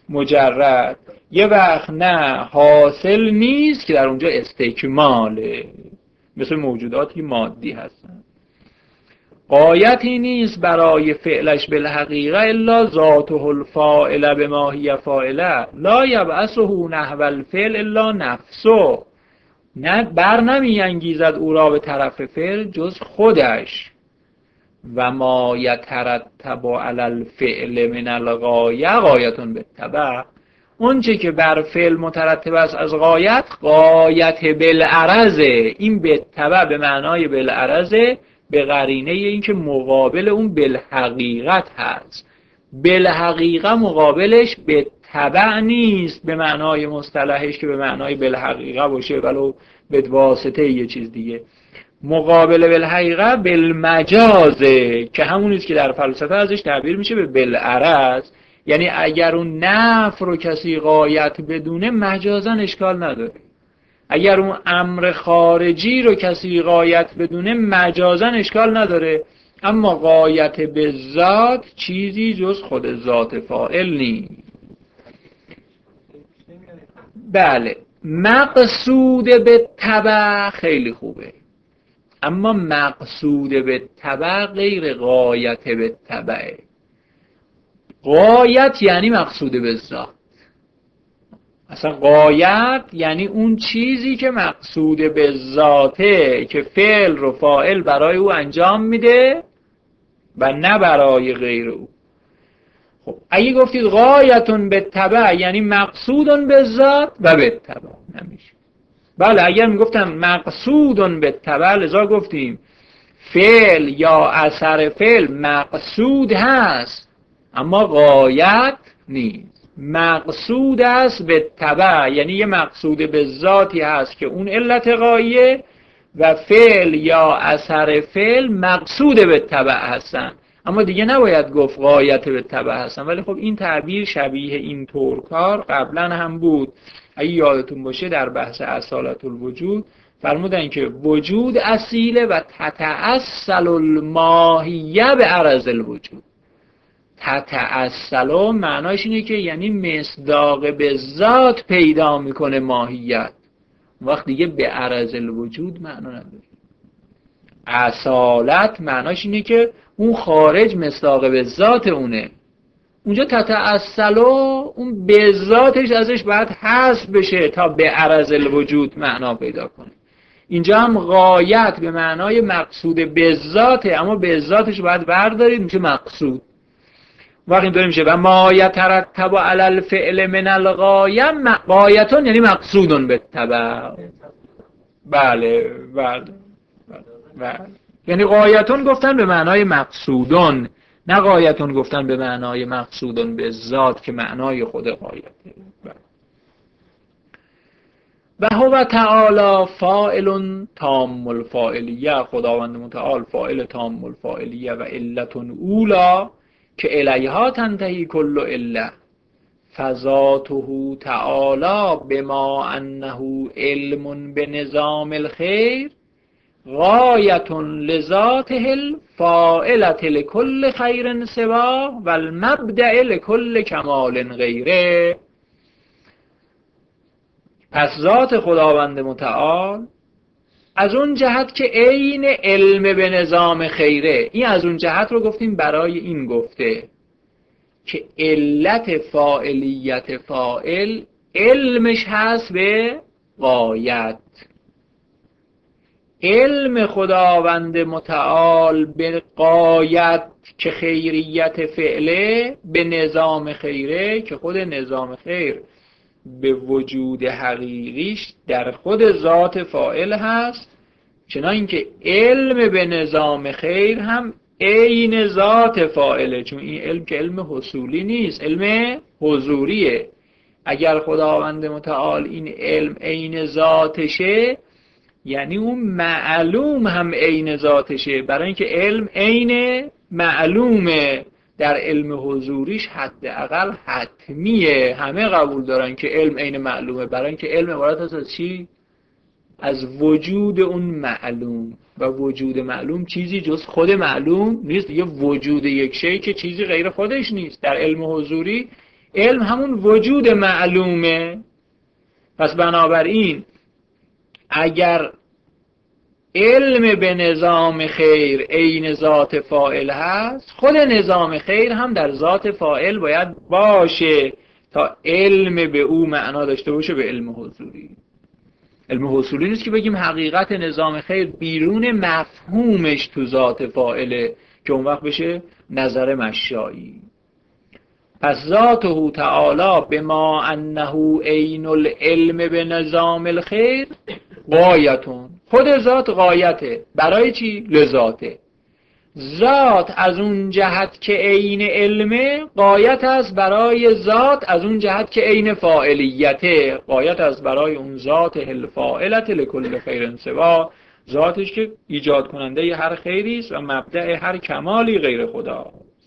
مجرد، یه وقت نه حاصل نیست که در اونجا استکماله، مثل موجوداتی مادی هستن. غایتی نیست برای فعلش بالحقیقه الا ذاته الفاعله بما هی فاعله لا یبعثه نحو الفعل الا نفسه. نه بر نمی انگیزد او را به طرف فعل جز خودش. و ما یترتب علی الفعل من الغایه غایتون بالتبع. اون چه که بر فعل مترتب است از غایت، غایت بالعرضه. این بالتبع به معنای بالعرضه، به قرینه این که مقابل اون بالحقیقت هست. بالحقیقه مقابلش بالتبع نیست به معنای مصطلحش که به معنای بالحقیقه باشه ولو به واسطه یه چیز دیگه. مقابل بالحقیقه بالمجازه که همونیست که در فلسفه ازش تعبیر میشه به بالعرض. یعنی اگر اون نفع رو کسی غایت بدونه مجازا اشکال نداره، اگر اون امر خارجی رو کسی غایت بدونه مجازا اشکال نداره، اما غایت به ذات چیزی جز خود ذات فاعل نیست. بله، مقصود به تبع خیلی خوبه، اما مقصود به تبع غیر غایت به تبعه. غایت یعنی مقصود به ذات. اصلا غایت یعنی اون چیزی که مقصود به ذاته، که فعل رو فاعل برای او انجام میده و نه برای غیر او. خب اگه گفتید غایتون به تبع یعنی مقصودون به ذات و به تبع نمیشه. بله اگر میگفتم مقصودون به تبع، لذا گفتیم فعل یا اثر فعل مقصود هست اما غایت نیست. مقصود است به تبع یعنی یه مقصود به ذاتی هست که اون علت غایه، و فعل یا اثر فعل مقصود به تبع هستن اما دیگه نباید گفت غایت به تبع هستن. ولی خب این تعبیر شبیه این طور کار قبلا هم بود. اگه یادتون باشه در بحث اصالت الوجود فرمودن که وجود اصیله و تتأصل الماهیه به عرض الوجود. تتأصل معناش اینه که یعنی مصداق به ذات پیدا میکنه ماهیت، وقت دیگه به عرض الوجود معنا نداره. اصالت معناش اینه که اون خارج مصداق به ذات اونه، اونجا تتأصل اون به ذاتش ازش باید حذف بشه تا به عرض الوجود معنا پیدا کنه. اینجا هم غایت به معنای مقصود به ذاته اما به ذاتش باید بردارید میشه مقصود. وقتی اینطوری میشه و ما یترتب علی الفعل من الغایه غایتون یعنی مقصودون به تبع. بله بله بله، یعنی غایتون گفتن به معنای مقصودون، نه غایتون گفتن به معنای مقصودون به ذات که معنای خود غایته. و هو تعالی فاعل تام الفاعلیه، خداوند متعال فاعل تام الفاعلیه و علت اولا که الیها تنتهی کل عله. فذاته تعالی بما انه علم بنظام الخیر غایت لذاته الفاعلة لكل خیر سوا و المبدأ لكل کمال غیره. پس ذات خداوند متعال از اون جهت که عین علم به نظام خیره، این از اون جهت رو گفتیم برای این گفته که علت فاعلیت فاعل علمش هست به غایت. علم خداوند متعال به غایت که خیریت فعله به نظام خیره، که خود نظام خیر به وجود حقیقیش در خود ذات فاعل هست، چنان که علم به نظام خیر هم عین ذات فاعله، چون این علم که علم حصولی نیست، علم حضوریه. اگر خداوند متعال این علم عین ذاتشه یعنی اون معلوم هم عین ذاتشه، برای اینکه علم عین معلومه در علم حضوریش حداقل حتمیه. همه قبول دارن که علم عین معلومه، برای اینکه علم عبارت است از چی؟ از وجود اون معلوم، و وجود معلوم چیزی جز خود معلوم نیست. یه وجود یک شی که چیزی غیر خودش نیست. در علم حضوری علم همون وجود معلومه. پس بنابراین اگر علم به نظام خیر عین ذات فاعل هست، خود نظام خیر هم در ذات فاعل باید باشه تا علم به او معنا داشته باشه به علم حضوری. علم حصولی نیست که بگیم حقیقت نظام خیر بیرون مفهومش تو ذات فاعله که اون وقت بشه نظر مشایی. پس ذاته تعالی بما انه عین العلم به نظام الخیر غایتون، خود ذات غایته. برای چی؟ لذاته. ذات از اون جهت که عین علمه غایت است برای ذات از اون جهت که عین فاعلیته، غایت است برای اون ذات الفاعلت لکل خیر سوا، ذاتش که ایجاد کننده هر خیری است و مبدأ هر کمالی غیر خدا.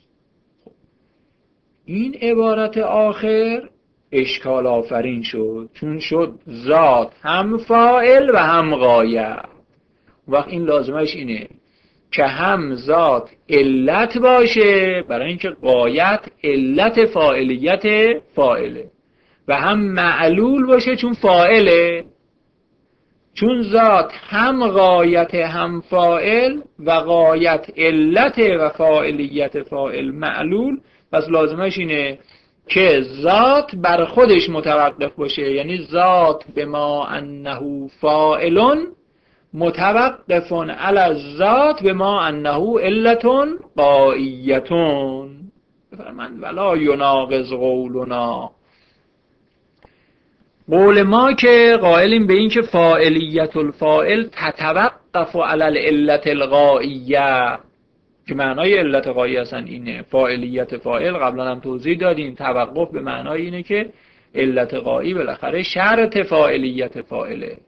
این عبارت آخر اشکال آفرین شد، چون شد ذات هم فاعل و هم غایت. وقت این لازمش اینه که هم ذات علت باشه برای اینکه غایت علت فاعلیت فاعله، و هم معلول باشه چون فاعله. چون ذات هم غایت هم فاعل و غایت علت و فاعلیت فاعل معلول، پس لازمش اینه که ذات بر خودش متوقف باشه، یعنی ذات بما انه فاعلون متوقفون علی الذات بما انه علتون غایتون. بفرمایند ولا یناقض قولنا، قول ما که قائلیم به این که فاعلیت الفاعل تتوقف علی العلت الغائیه، که معنای علت غایه اصلا اینه. فاعلیت فاعل قبلا هم توضیح دادیم، توقف به معنای اینه که علت غایی بالاخره شرط فاعلیت فاعله.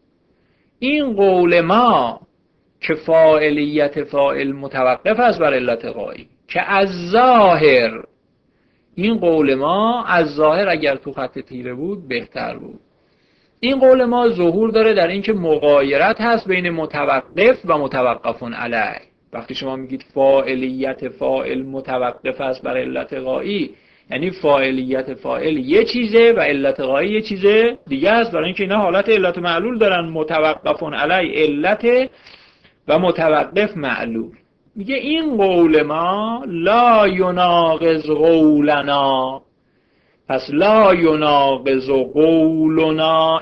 این قول ما که فاعلیت فاعل متوقف است بر علت غایی، که از ظاهر، این قول ما از ظاهر اگر تو خط تیره بود بهتر بود. این قول ما ظهور داره در این که مغایرت هست بین متوقف و متوقفون علیه. وقتی شما میگید فاعلیت فاعل متوقف است بر علت غایی، یعنی فاعلیت فاعل یه چیزه و علت غایی یه چیزه دیگه است، برای اینکه اینا حالت علت معلول دارن. متوقفون علی علت و متوقف معلول. میگه این قول ما لا یناقض قولنا، پس لا یناقض قولنا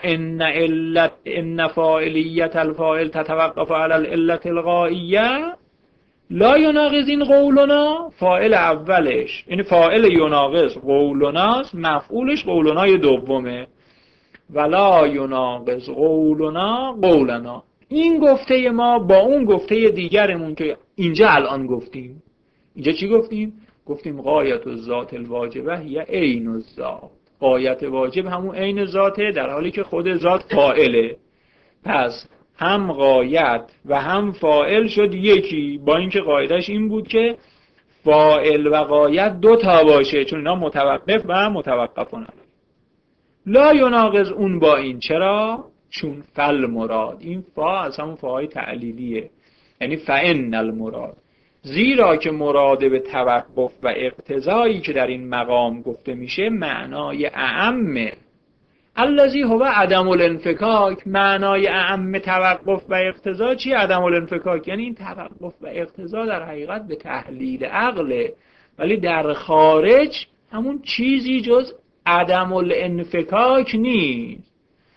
ان فاعلیت الفاعل تتوقف علی العلت الغائیه. لا یناقض این قولنا فاعل اولش، یعنی فاعل یناقض قولناست، مفعولش قولنای دومه. ولا یناقض قولنا قولنا، این گفته ما با اون گفته دیگرمون که اینجا الان گفتیم. اینجا چی گفتیم؟ گفتیم غایت الذات الواجبه هی عین الذات، غایت واجب همون عین ذاته در حالی که خود ذات فاعله. پس هم غایت و هم فاعل شد یکی، با اینکه قاعدش این بود که فاعل و غایت دو تا باشه، چون اینا متوقف و متوقفون. لا یناقض اون با این. چرا؟ چون فل مراد، این فا از همون فاهای تعلیلیه، یعنی فان المراد، زیرا که مراد به توقف و اقتضایی که در این مقام گفته میشه معنای اعمه. الذی هو عدم الانفکاک، معنای اعم توقف و اقتضا چی؟ عدم الانفکاک، یعنی این توقف و اقتضا در حقیقت به تحلیل عقله، ولی در خارج همون چیزی جز عدم الانفکاک نیست.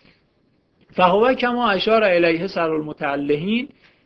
فهو کما اشار الیه سر المتعلهین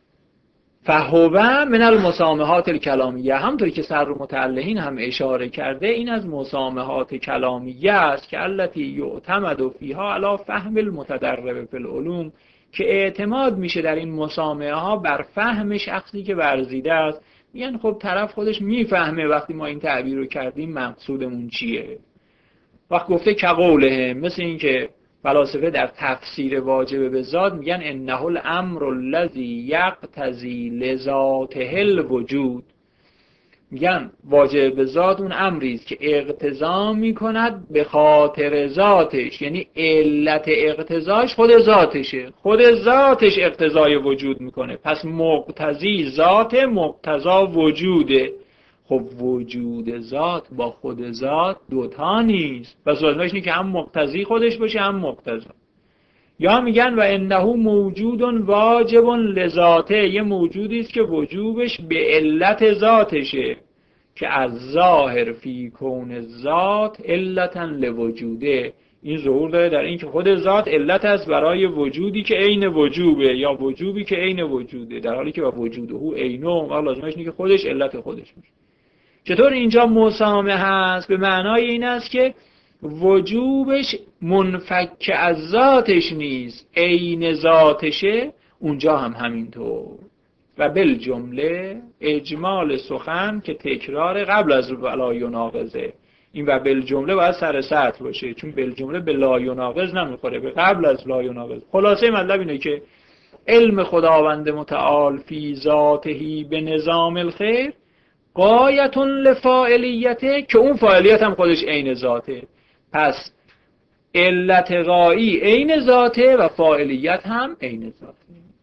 فهو من المسامحات الکلامیه، همطوری که سر المتعلهین هم اشاره کرده این از مسامحات کلامیه است که التی یعتمد فیها علی فهم المتدرب فی العلوم، که اعتماد میشه در این مسامحه ها بر فهم شخصی که ورزیده است. میگن خب طرف خودش میفهمه وقتی ما این تعبیر رو کردیم مقصودمون چیه. وقت گفته که قوله، مثل این که فلاسفه در تفسیر واجب به ذات میگن انه الامر الذی یقتضی لذاته الوجود، میگن واجب به ذات اون امری است که اقتضا میکند به خاطر ذاتش، یعنی علت اقتضاش خود ذاتشه، خود ذاتش اقتضای وجود میکنه. پس مقتضی ذات، مقتضا وجوده. خب وجود ذات با خود ذات دوتا نیست، پس لازمش اینه که هم مقتضی خودش باشه هم مقتضا. یا میگن و انه موجود واجب لذاته، یه موجودی است که وجوبش به علت ذاتشه، که از ظاهر فی کون ذات علتا لوجوده، این ظهور داره در این که خود ذات علت است برای وجودی که عین وجوبه، یا وجوبی که عین وجوده، در حالی که با وجوده او عینه، لازمش اینه که خودش علت خودش باشه. چطور اینجا مسامه هست؟ به معنای این است که وجوبش منفک از ذاتش نیست، عین ذاتشه، اونجا هم همینطور. و بالجمله اجمال سخن که تکرار قبل از لا یناقضه، این و بالجمله باید سر سطر باشه، چون بالجمله به لا یناقض نمیخوره، به قبل از لا یناقض. خلاصه مطلب اینه که علم خداوند متعال فی ذاته به نظام الخیر غایتون لفاعلیته، که اون فاعلیت هم خودش عین ذاته، پس علت غایی عین ذاته و فاعلیت هم عین ذاته.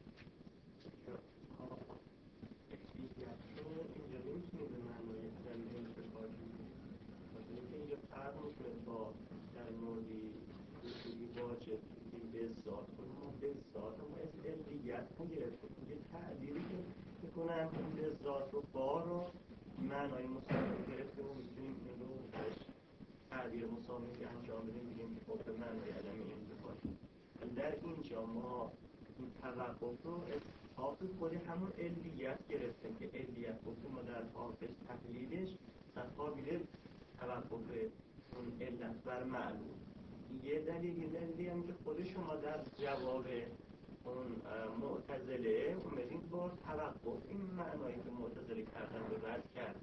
معنای مسامه گرفته و میتونیم این رو تعبیر مسامه که انجام بدیم بگیم که خب به معنای عدم انتفاع. در اینجا ما این توقف رو حافظ خود همون علیت گرفتیم که علیت گفتیم ما در حافظ تحلیلش در قابل توقف اون علت بر معلوم. یه دلیلی هم که خود شما در جواب اون معتزله اومدین با توقف این معنایی که معتزله کردن رو رد کرد.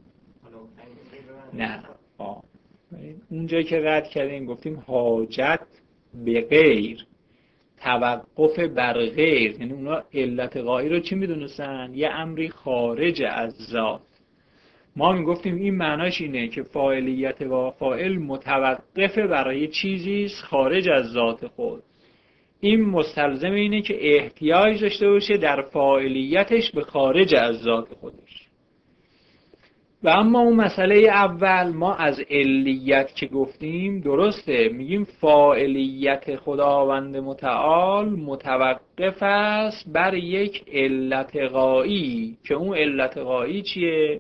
نه اونجایی که رد کردیم گفتیم حاجت به غیر، توقف بر غیر، یعنی اونا علت غایی رو چی میدونستن؟ یه امری خارج از ذات. ما میگفتیم این معناش اینه که فاعلیت و فاعل متوقفه برای چیزی خارج از ذات خود. این مستلزم اینه که احتیاج داشته باشه در فاعلیتش به خارج از ذات خودش. و اما اون مسئله اول، ما از علیت که گفتیم درسته، میگیم فاعلیت خداوند متعال متوقف است بر یک علت غایی، که اون علت غایی چیه؟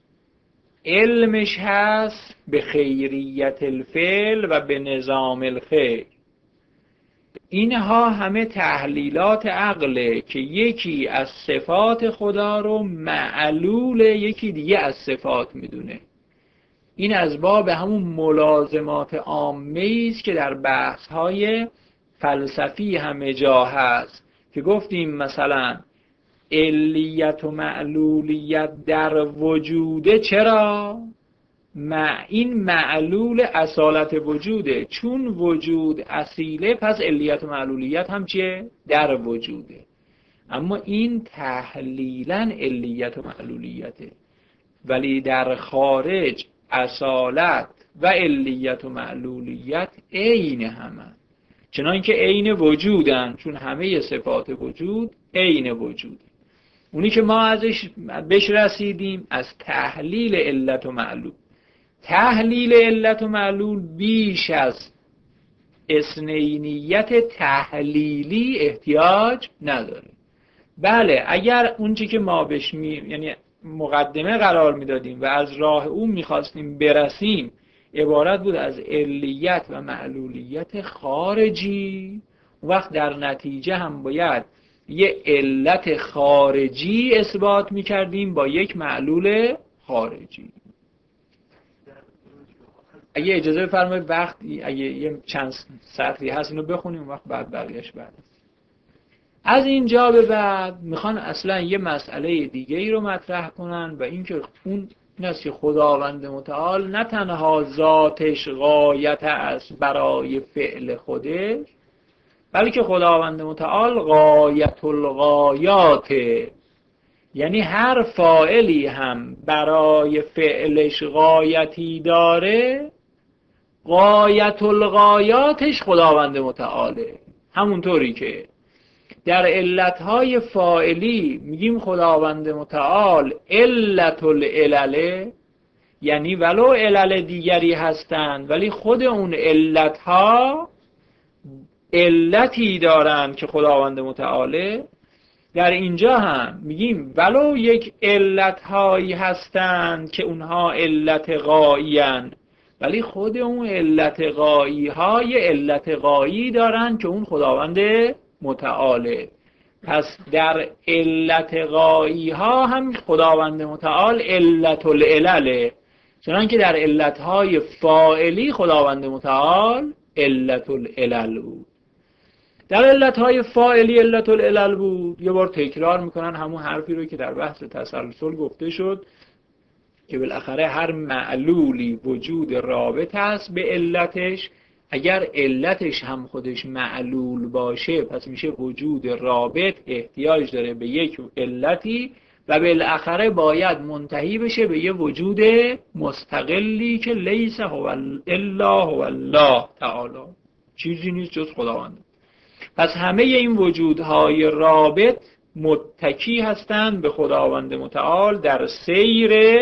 علمش هست به خیریت الفعل و به نظام الخیر. اینها همه تحلیلات عقله که یکی از صفات خدا رو معلول یکی دیگه از صفات میدونه. این از باب همون ملازمات عامه است که در بحث‌های فلسفی همه جا هست، که گفتیم مثلا علیت و معلولیت در وجوده. چرا؟ این معلول اصالت وجوده، چون وجود اصیله پس علیت و معلولیت هم چیه؟ در وجوده. اما این تحلیلاً علیت و معلولیته، ولی در خارج اصالت و علیت و معلولیت عین همه، چنان که عین وجودن، چون همه صفات وجود عین وجوده. اونی که ما ازش بهش رسیدیم از تحلیل علت و معلول. تحلیل علت و معلول بیش از اثنینیت تحلیلی احتیاج نداره. بله اگر اونچه که ما بهش یعنی مقدمه قرار میدادیم و از راه اون میخواستیم برسیم عبارت بود از علیت و معلولیت خارجی، اون وقت در نتیجه هم باید یه علت خارجی اثبات میکردیم با یک معلول خارجی. اگه اجازه بفرمایید وقتی اگه یه چند سطری هست اینو بخونیم وقت بعد بقیه‌اش بعد. از اینجا به بعد میخوان اصلا یه مسئله دیگه ای رو مطرح کنن و اینکه اون است که خداوند متعال نه تنها ذاتش غایت است برای فعل خودش، بلکه خداوند متعال غایت الغایات، یعنی هر فاعلی هم برای فعلش غایتی داره، غایت الغایاتش خداوند متعاله. همونطوری که در علتهای فاعلی میگیم خداوند متعال علت العلل، یعنی ولو علل دیگری هستند ولی خود اون علتها علتی دارند که خداوند متعاله. در اینجا هم میگیم ولو یک علتهایی هستند که اونها علت غایی هستند ولی خود اون علت غایی های علت غایی دارن که اون خداوند متعاله. پس در علت غایی ها هم خداوند متعال علت العلله، چنانکه در علت های فاعلی خداوند متعال علت العلل بود. در علت های فاعلی علت العلل بود. یه بار تکرار میکنن همون حرفی رو که در بحث تسلسل گفته شد که بالاخره هر معلولی وجود رابط است به علتش. اگر علتش هم خودش معلول باشه پس میشه وجود رابط احتیاج داره به یک علتی و بالاخره باید منتهی بشه به یه وجود مستقلی که لیس هو الا هو الله تعالی، چیزی نیست جز خداوند. پس همه این وجودهای رابط متکی هستند به خداوند متعال در سیر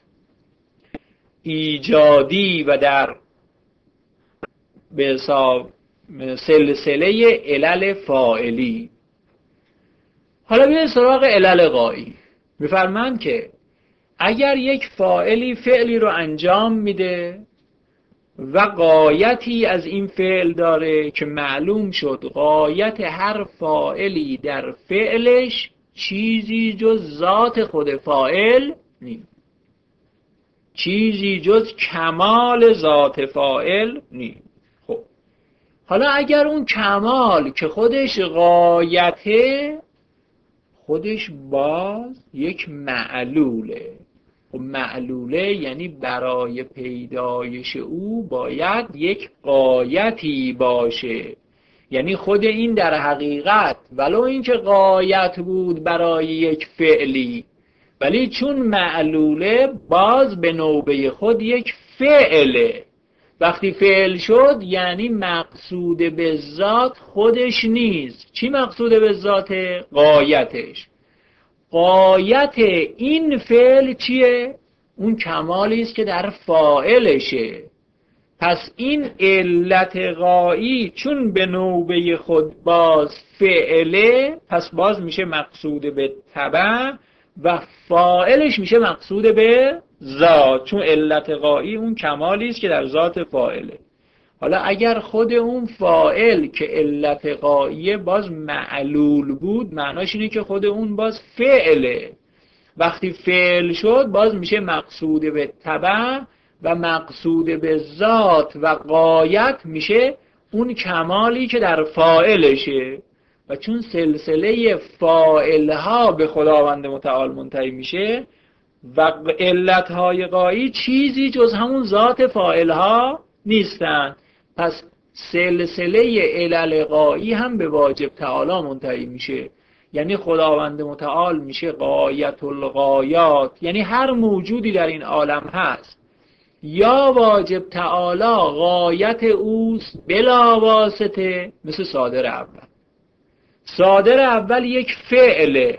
ایجادی و در به حساب سلسله علل فاعلی. حالا بیاید سراغ علل غایی. می‌فرمایند که اگر یک فاعلی فعلی رو انجام میده و غایتی از این فعل داره که معلوم شد غایت هر فاعلی در فعلش چیزی جز ذات خود فاعل نیست، چیزی جز کمال ذات فاعل نیست. خب حالا اگر اون کمال که خودش غایته خودش باز یک معلوله، خب معلوله یعنی برای پیدایش او باید یک غایتی باشه. یعنی خود این در حقیقت ولو اینکه غایت بود برای یک فعلی ولی چون معلوله باز به نوبه خود یک فعله. وقتی فعل شد یعنی مقصود به ذات خودش نیست. چی مقصود به ذات؟ غایتش. غایت این فعل چیه؟ اون کمالی است که در فاعلشه. پس این علت غایی چون به نوبه خود باز فعله پس باز میشه مقصود به تبع و فاعلش میشه مقصود به ذات، چون علت غایی اون کمالی است که در ذات فاعله. حالا اگر خود اون فاعل که علت غاییه باز معلول بود معناش اینه که خود اون باز فعله. وقتی فعل شد باز میشه مقصود به تبع و مقصود به ذات و غایت میشه اون کمالی که در فاعلشه. و چون سلسله فاعلها به خداوند متعال منتهی میشه و علتهای غایی چیزی جز همون ذات فاعلها نیستن، پس سلسله علل غایی هم به واجب تعالی منتهی میشه. یعنی خداوند متعال میشه غایت الغایات، یعنی هر موجودی در این عالم هست یا واجب تعالی غایت اوست بلا واسطه، مثل صادر اول. صادر اول یک فعل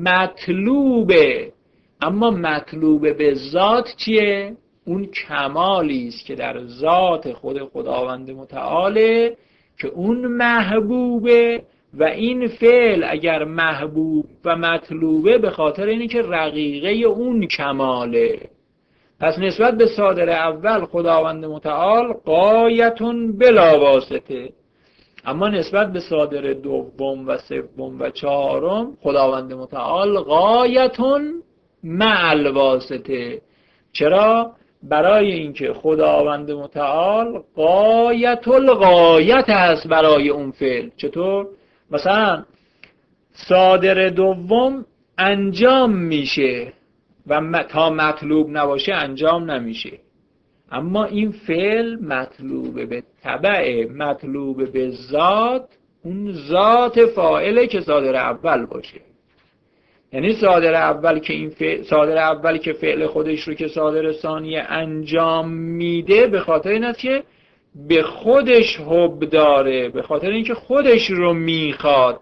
مطلوبه، اما مطلوب به ذات چیه؟ اون کمالی است که در ذات خود خداوند متعاله که اون محبوبه و این فعل اگر محبوب و مطلوبه به خاطر اینه که رقیقه اون کماله. پس نسبت به صادر اول خداوند متعال غایتون بلا واسطه، اما نسبت به صادر دوم و سوم و چهارم خداوند متعال غایتون مع الواسطه. چرا؟ برای اینکه خداوند متعال غایت الغایت است برای اون فعل. چطور؟ مثلا صادر دوم انجام میشه و تا مطلوب نباشه انجام نمیشه، اما این فعل مطلوب به تبع مطلوب به ذات، اون ذات فاعله که صادر اول باشه. یعنی صادر اول که این صادر اول که فعل خودش رو که صادر ثانیه انجام میده به خاطر این است که به خودش حب داره، به خاطر اینکه خودش رو میخواد،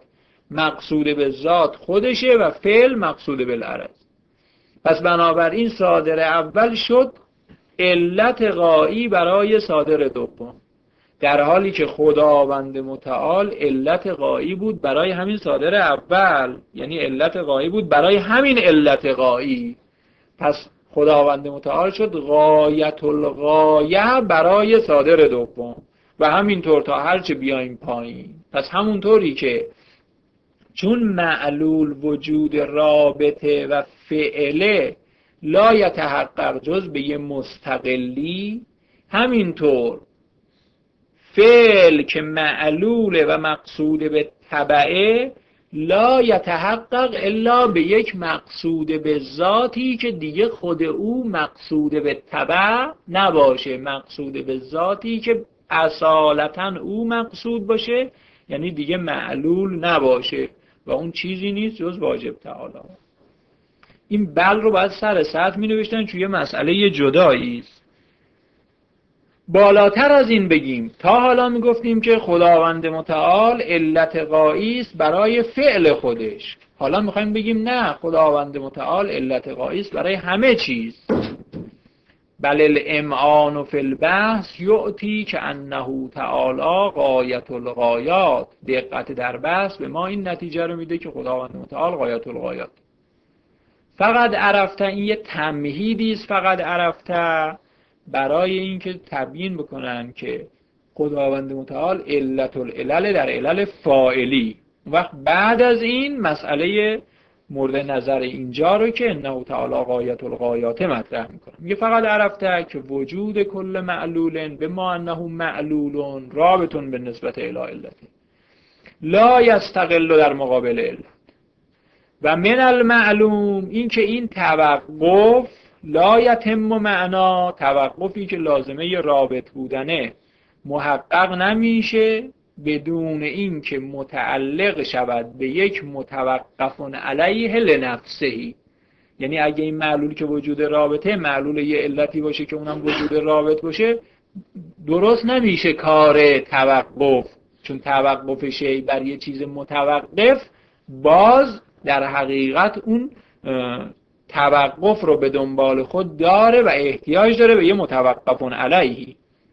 مقصود به ذات خودشه و فعل مقصود بالعرض. پس بنابراین صادر اول شد علت غایی برای صادر دوم، در حالی که خداوند متعال علت غایی بود برای همین صادر اول، یعنی علت غایی بود برای همین علت غایی. پس خداوند متعال شد غایت الغایه برای صادر دوم و همینطور تا هرچه بیایم پایین. پس همونطوری که چون معلول وجود رابطه و فعله لا یتحقق جز به یه مستقلی، همینطور فعل که معلول و مقصود به تبعه لا یتحقق الا به یک مقصود به ذاتی که دیگه خود او مقصود به تبع نباشه، مقصود به ذاتی که اصالتا او مقصود باشه، یعنی دیگه معلول نباشه و اون چیزی نیست جز واجب تعالی. این بل رو باید سر سطح می نوشتن چون یه مسئله جدایی است. بالاتر از این بگیم، تا حالا می گفتیم که خداوند متعال علت غایی است برای فعل خودش، حالا میخوایم بگیم نه، خداوند متعال علت غایی است برای همه چیز. بل الامعان فی البحث یعطی که انه تعالی غایت الغایات. دقت در بحث به ما این نتیجه رو میده که خداوند متعال غایت الغایات. فقط عرفته، این یه تمهیدی است، فقط عرفته برای اینکه تبیین بکنن که خداوند متعال علت العلل در علل فاعلی. وقت بعد از این مسئله مورد نظر اینجا رو که انه تعالی غایت الغایات مطرح میکنه. میگه فقط عرفته که وجود کل معلول به ما انه معلول رابطون به نسبت الی علته لا یستقل در مقابل علت. و من المعلوم این که این توقف لا یتم معنا، توقفی که لازمه رابط بودنه محقق نمیشه بدون این که متعلق شود به یک متوقف علیه لنفسهی. یعنی اگه این معلول که وجود رابطه معلول یه علتی باشه که اونم وجود رابط باشه، درست نمیشه کار توقف، چون توقف شیء بر یه چیز متوقف باز در حقیقت اون توقف رو به دنبال خود داره و احتیاج داره به یه متوقف علیه.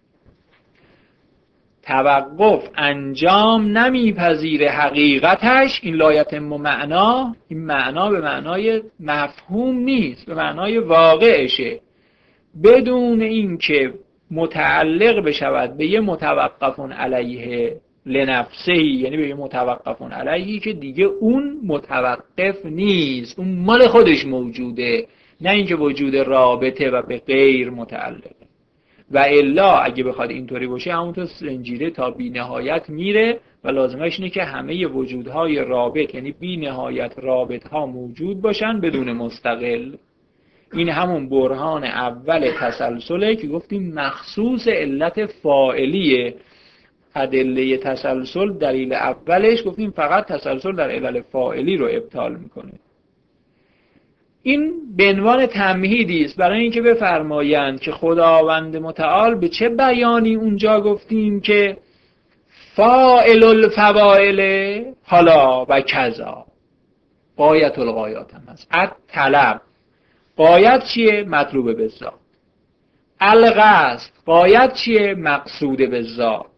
توقف انجام نمیپذیره حقیقتش، این لایتم معنا، این معنا به معنای مفهوم نیست، به معنای واقعشه، بدون اینکه متعلق بشود به یه متوقف علیه لنفسه، یعنی به یه متوقف علیه که دیگه اون متوقف نیست، اون مال خودش موجوده، نه اینکه وجود رابطه و به غیر متعلق. و الا اگه بخواد اینطوری باشه همونطور زنجیره تا بی نهایت میره و لازمش اینه که همه وجودهای رابط یعنی بی نهایت رابط ها موجود باشن بدون مستقل. این همون برهان اول تسلسله که گفتیم مخصوص علت فاعلیه. ادله تسلسل دلیل اولش گفتیم فقط تسلسل در علل فاعلی رو ابطال میکنه. این به عنوان تمهیدی است برای اینکه بفرمایند که خداوند متعال به چه بیانی اونجا گفتیم که فاعل الفواعل حالا و کذا غایت الغایات هم هست. الطلب غایت چیه؟ مطلوب به ذات. القصد غایت چیه؟ مقصود به ذات.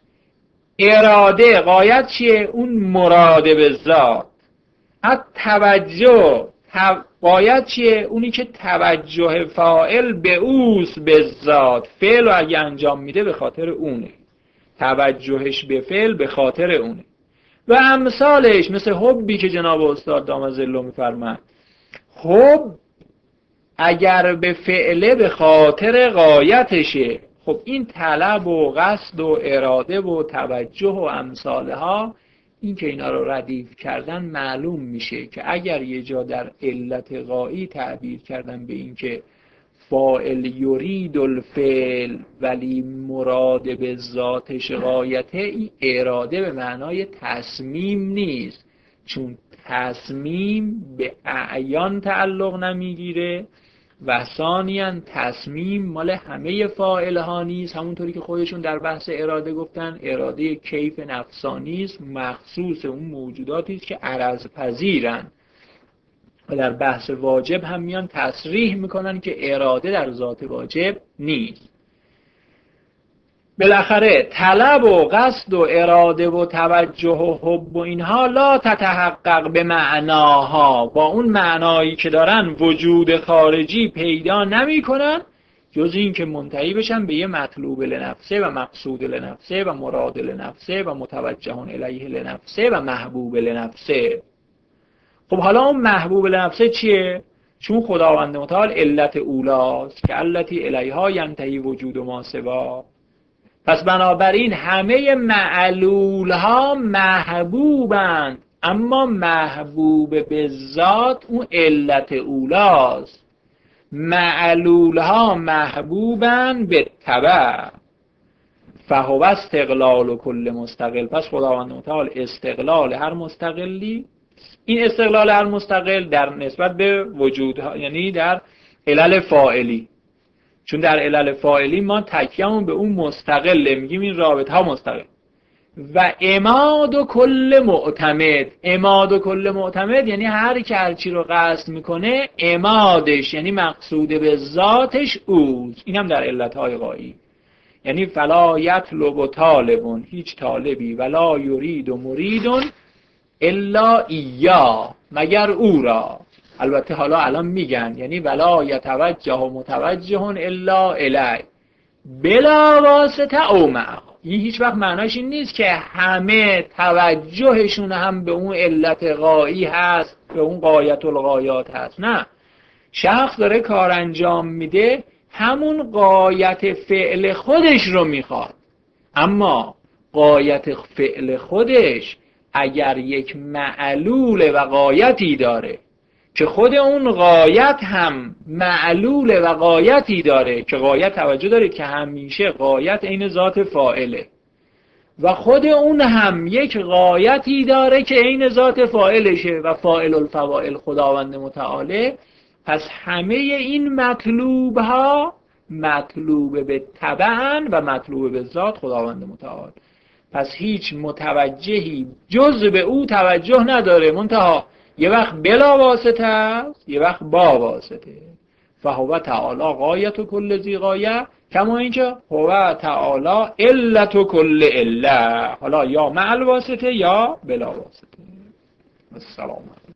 اراده غایت چیه؟ اون مراد به ذات. التوجه غایت چیه؟ اونی که توجه فاعل به اوست به ذات، فعل رو اگه انجام میده به خاطر اونه، توجهش به فعل به خاطر اونه. و امثالش مثل حبی که جناب استاد دام ظله میفرمایند، حب اگر به فعله به خاطر غایتشه، خب این طلب و قصد و اراده و توجه و امثالها، این که اینا رو ردیف کردن معلوم میشه که اگر یه جا در علت غایی تعبیر کردن به این که فاعل یرید الفعل ولی مراد به ذاتش غایته، این اراده به معنای تصمیم نیست، چون تصمیم به اعیان تعلق نمیگیره و ثانیاً تصمیم مال همه فاعل ها نیست، همونطوری که خودشون در بحث اراده گفتن اراده کیف نفسانی است، مخصوص اون موجوداتی است که عرض پذیرن. و در بحث واجب هم میان تصریح میکنن که اراده در ذات واجب نیست. بالاخره طلب و قصد و اراده و توجه و حب و اینها لا تتحقق به معناها، با اون معنایی که دارن وجود خارجی پیدا نمی کنن جز این که منتهی بشن به یه مطلوب لنفسه و مقصود لنفسه و مراد لنفسه و متوجه الیه لنفسه و محبوب لنفسه. خب حالا اون محبوب لنفسه چیه؟ چون خداوند متعال علت اولاست که التی الیها ینتهی وجود ما سوا. پس بنابراین همه معلول ها محبوبند، اما محبوب به ذات اون علت اولاست. معلول ها محبوبند به تبع، فهو استقلال و کل مستقل. پس خداوند متعال استقلال هر مستقلی، این استقلال هر مستقل در نسبت به وجود ها، یعنی در علل فاعلی، چون در علل فاعلی ما تکیه‌مون به اون مستقله، میگیم این رابطه ها مستقل. و عماد و کل معتمد، عماد و کل معتمد یعنی هر کی هر چی رو قصد میکنه عمادش یعنی مقصود به ذاتش اوست. این هم در علتهای غایی، یعنی فلا یطلب و طالبون، هیچ طالبی، ولا یرید و مریدون الا ایا، مگر او را. البته حالا الان میگن یعنی ولا یتوجه و متوجه الا الی بلا واسطه او معه. این هیچ وقت معناش این نیست که همه توجهشون هم به اون علت غایی هست، به اون غایت الغایات هست. نه، شخص داره کار انجام میده همون غایت فعل خودش رو میخواد، اما غایت فعل خودش اگر یک معلول و غایتی داره که خود اون غایت هم معلول و غایتی داره، که غایت توجه دارید که همیشه غایت عین ذات فاعله و خود اون هم یک غایتی داره که عین ذات فاعلشه و فاعل الفواعل خداوند متعاله. پس همه این مطلوب ها مطلوب به تبعن و مطلوب به ذات خداوند متعال. پس هیچ متوجهی جز به او توجه نداره، منتها یه وقت بلا واسطه است، یه وقت با واسطه. فهو تعالی غایت و کل ذی غایه، کما اینکه هو تعالی علت و کل عله، حالا یا مع الواسطه یا بلا واسطه. السلام.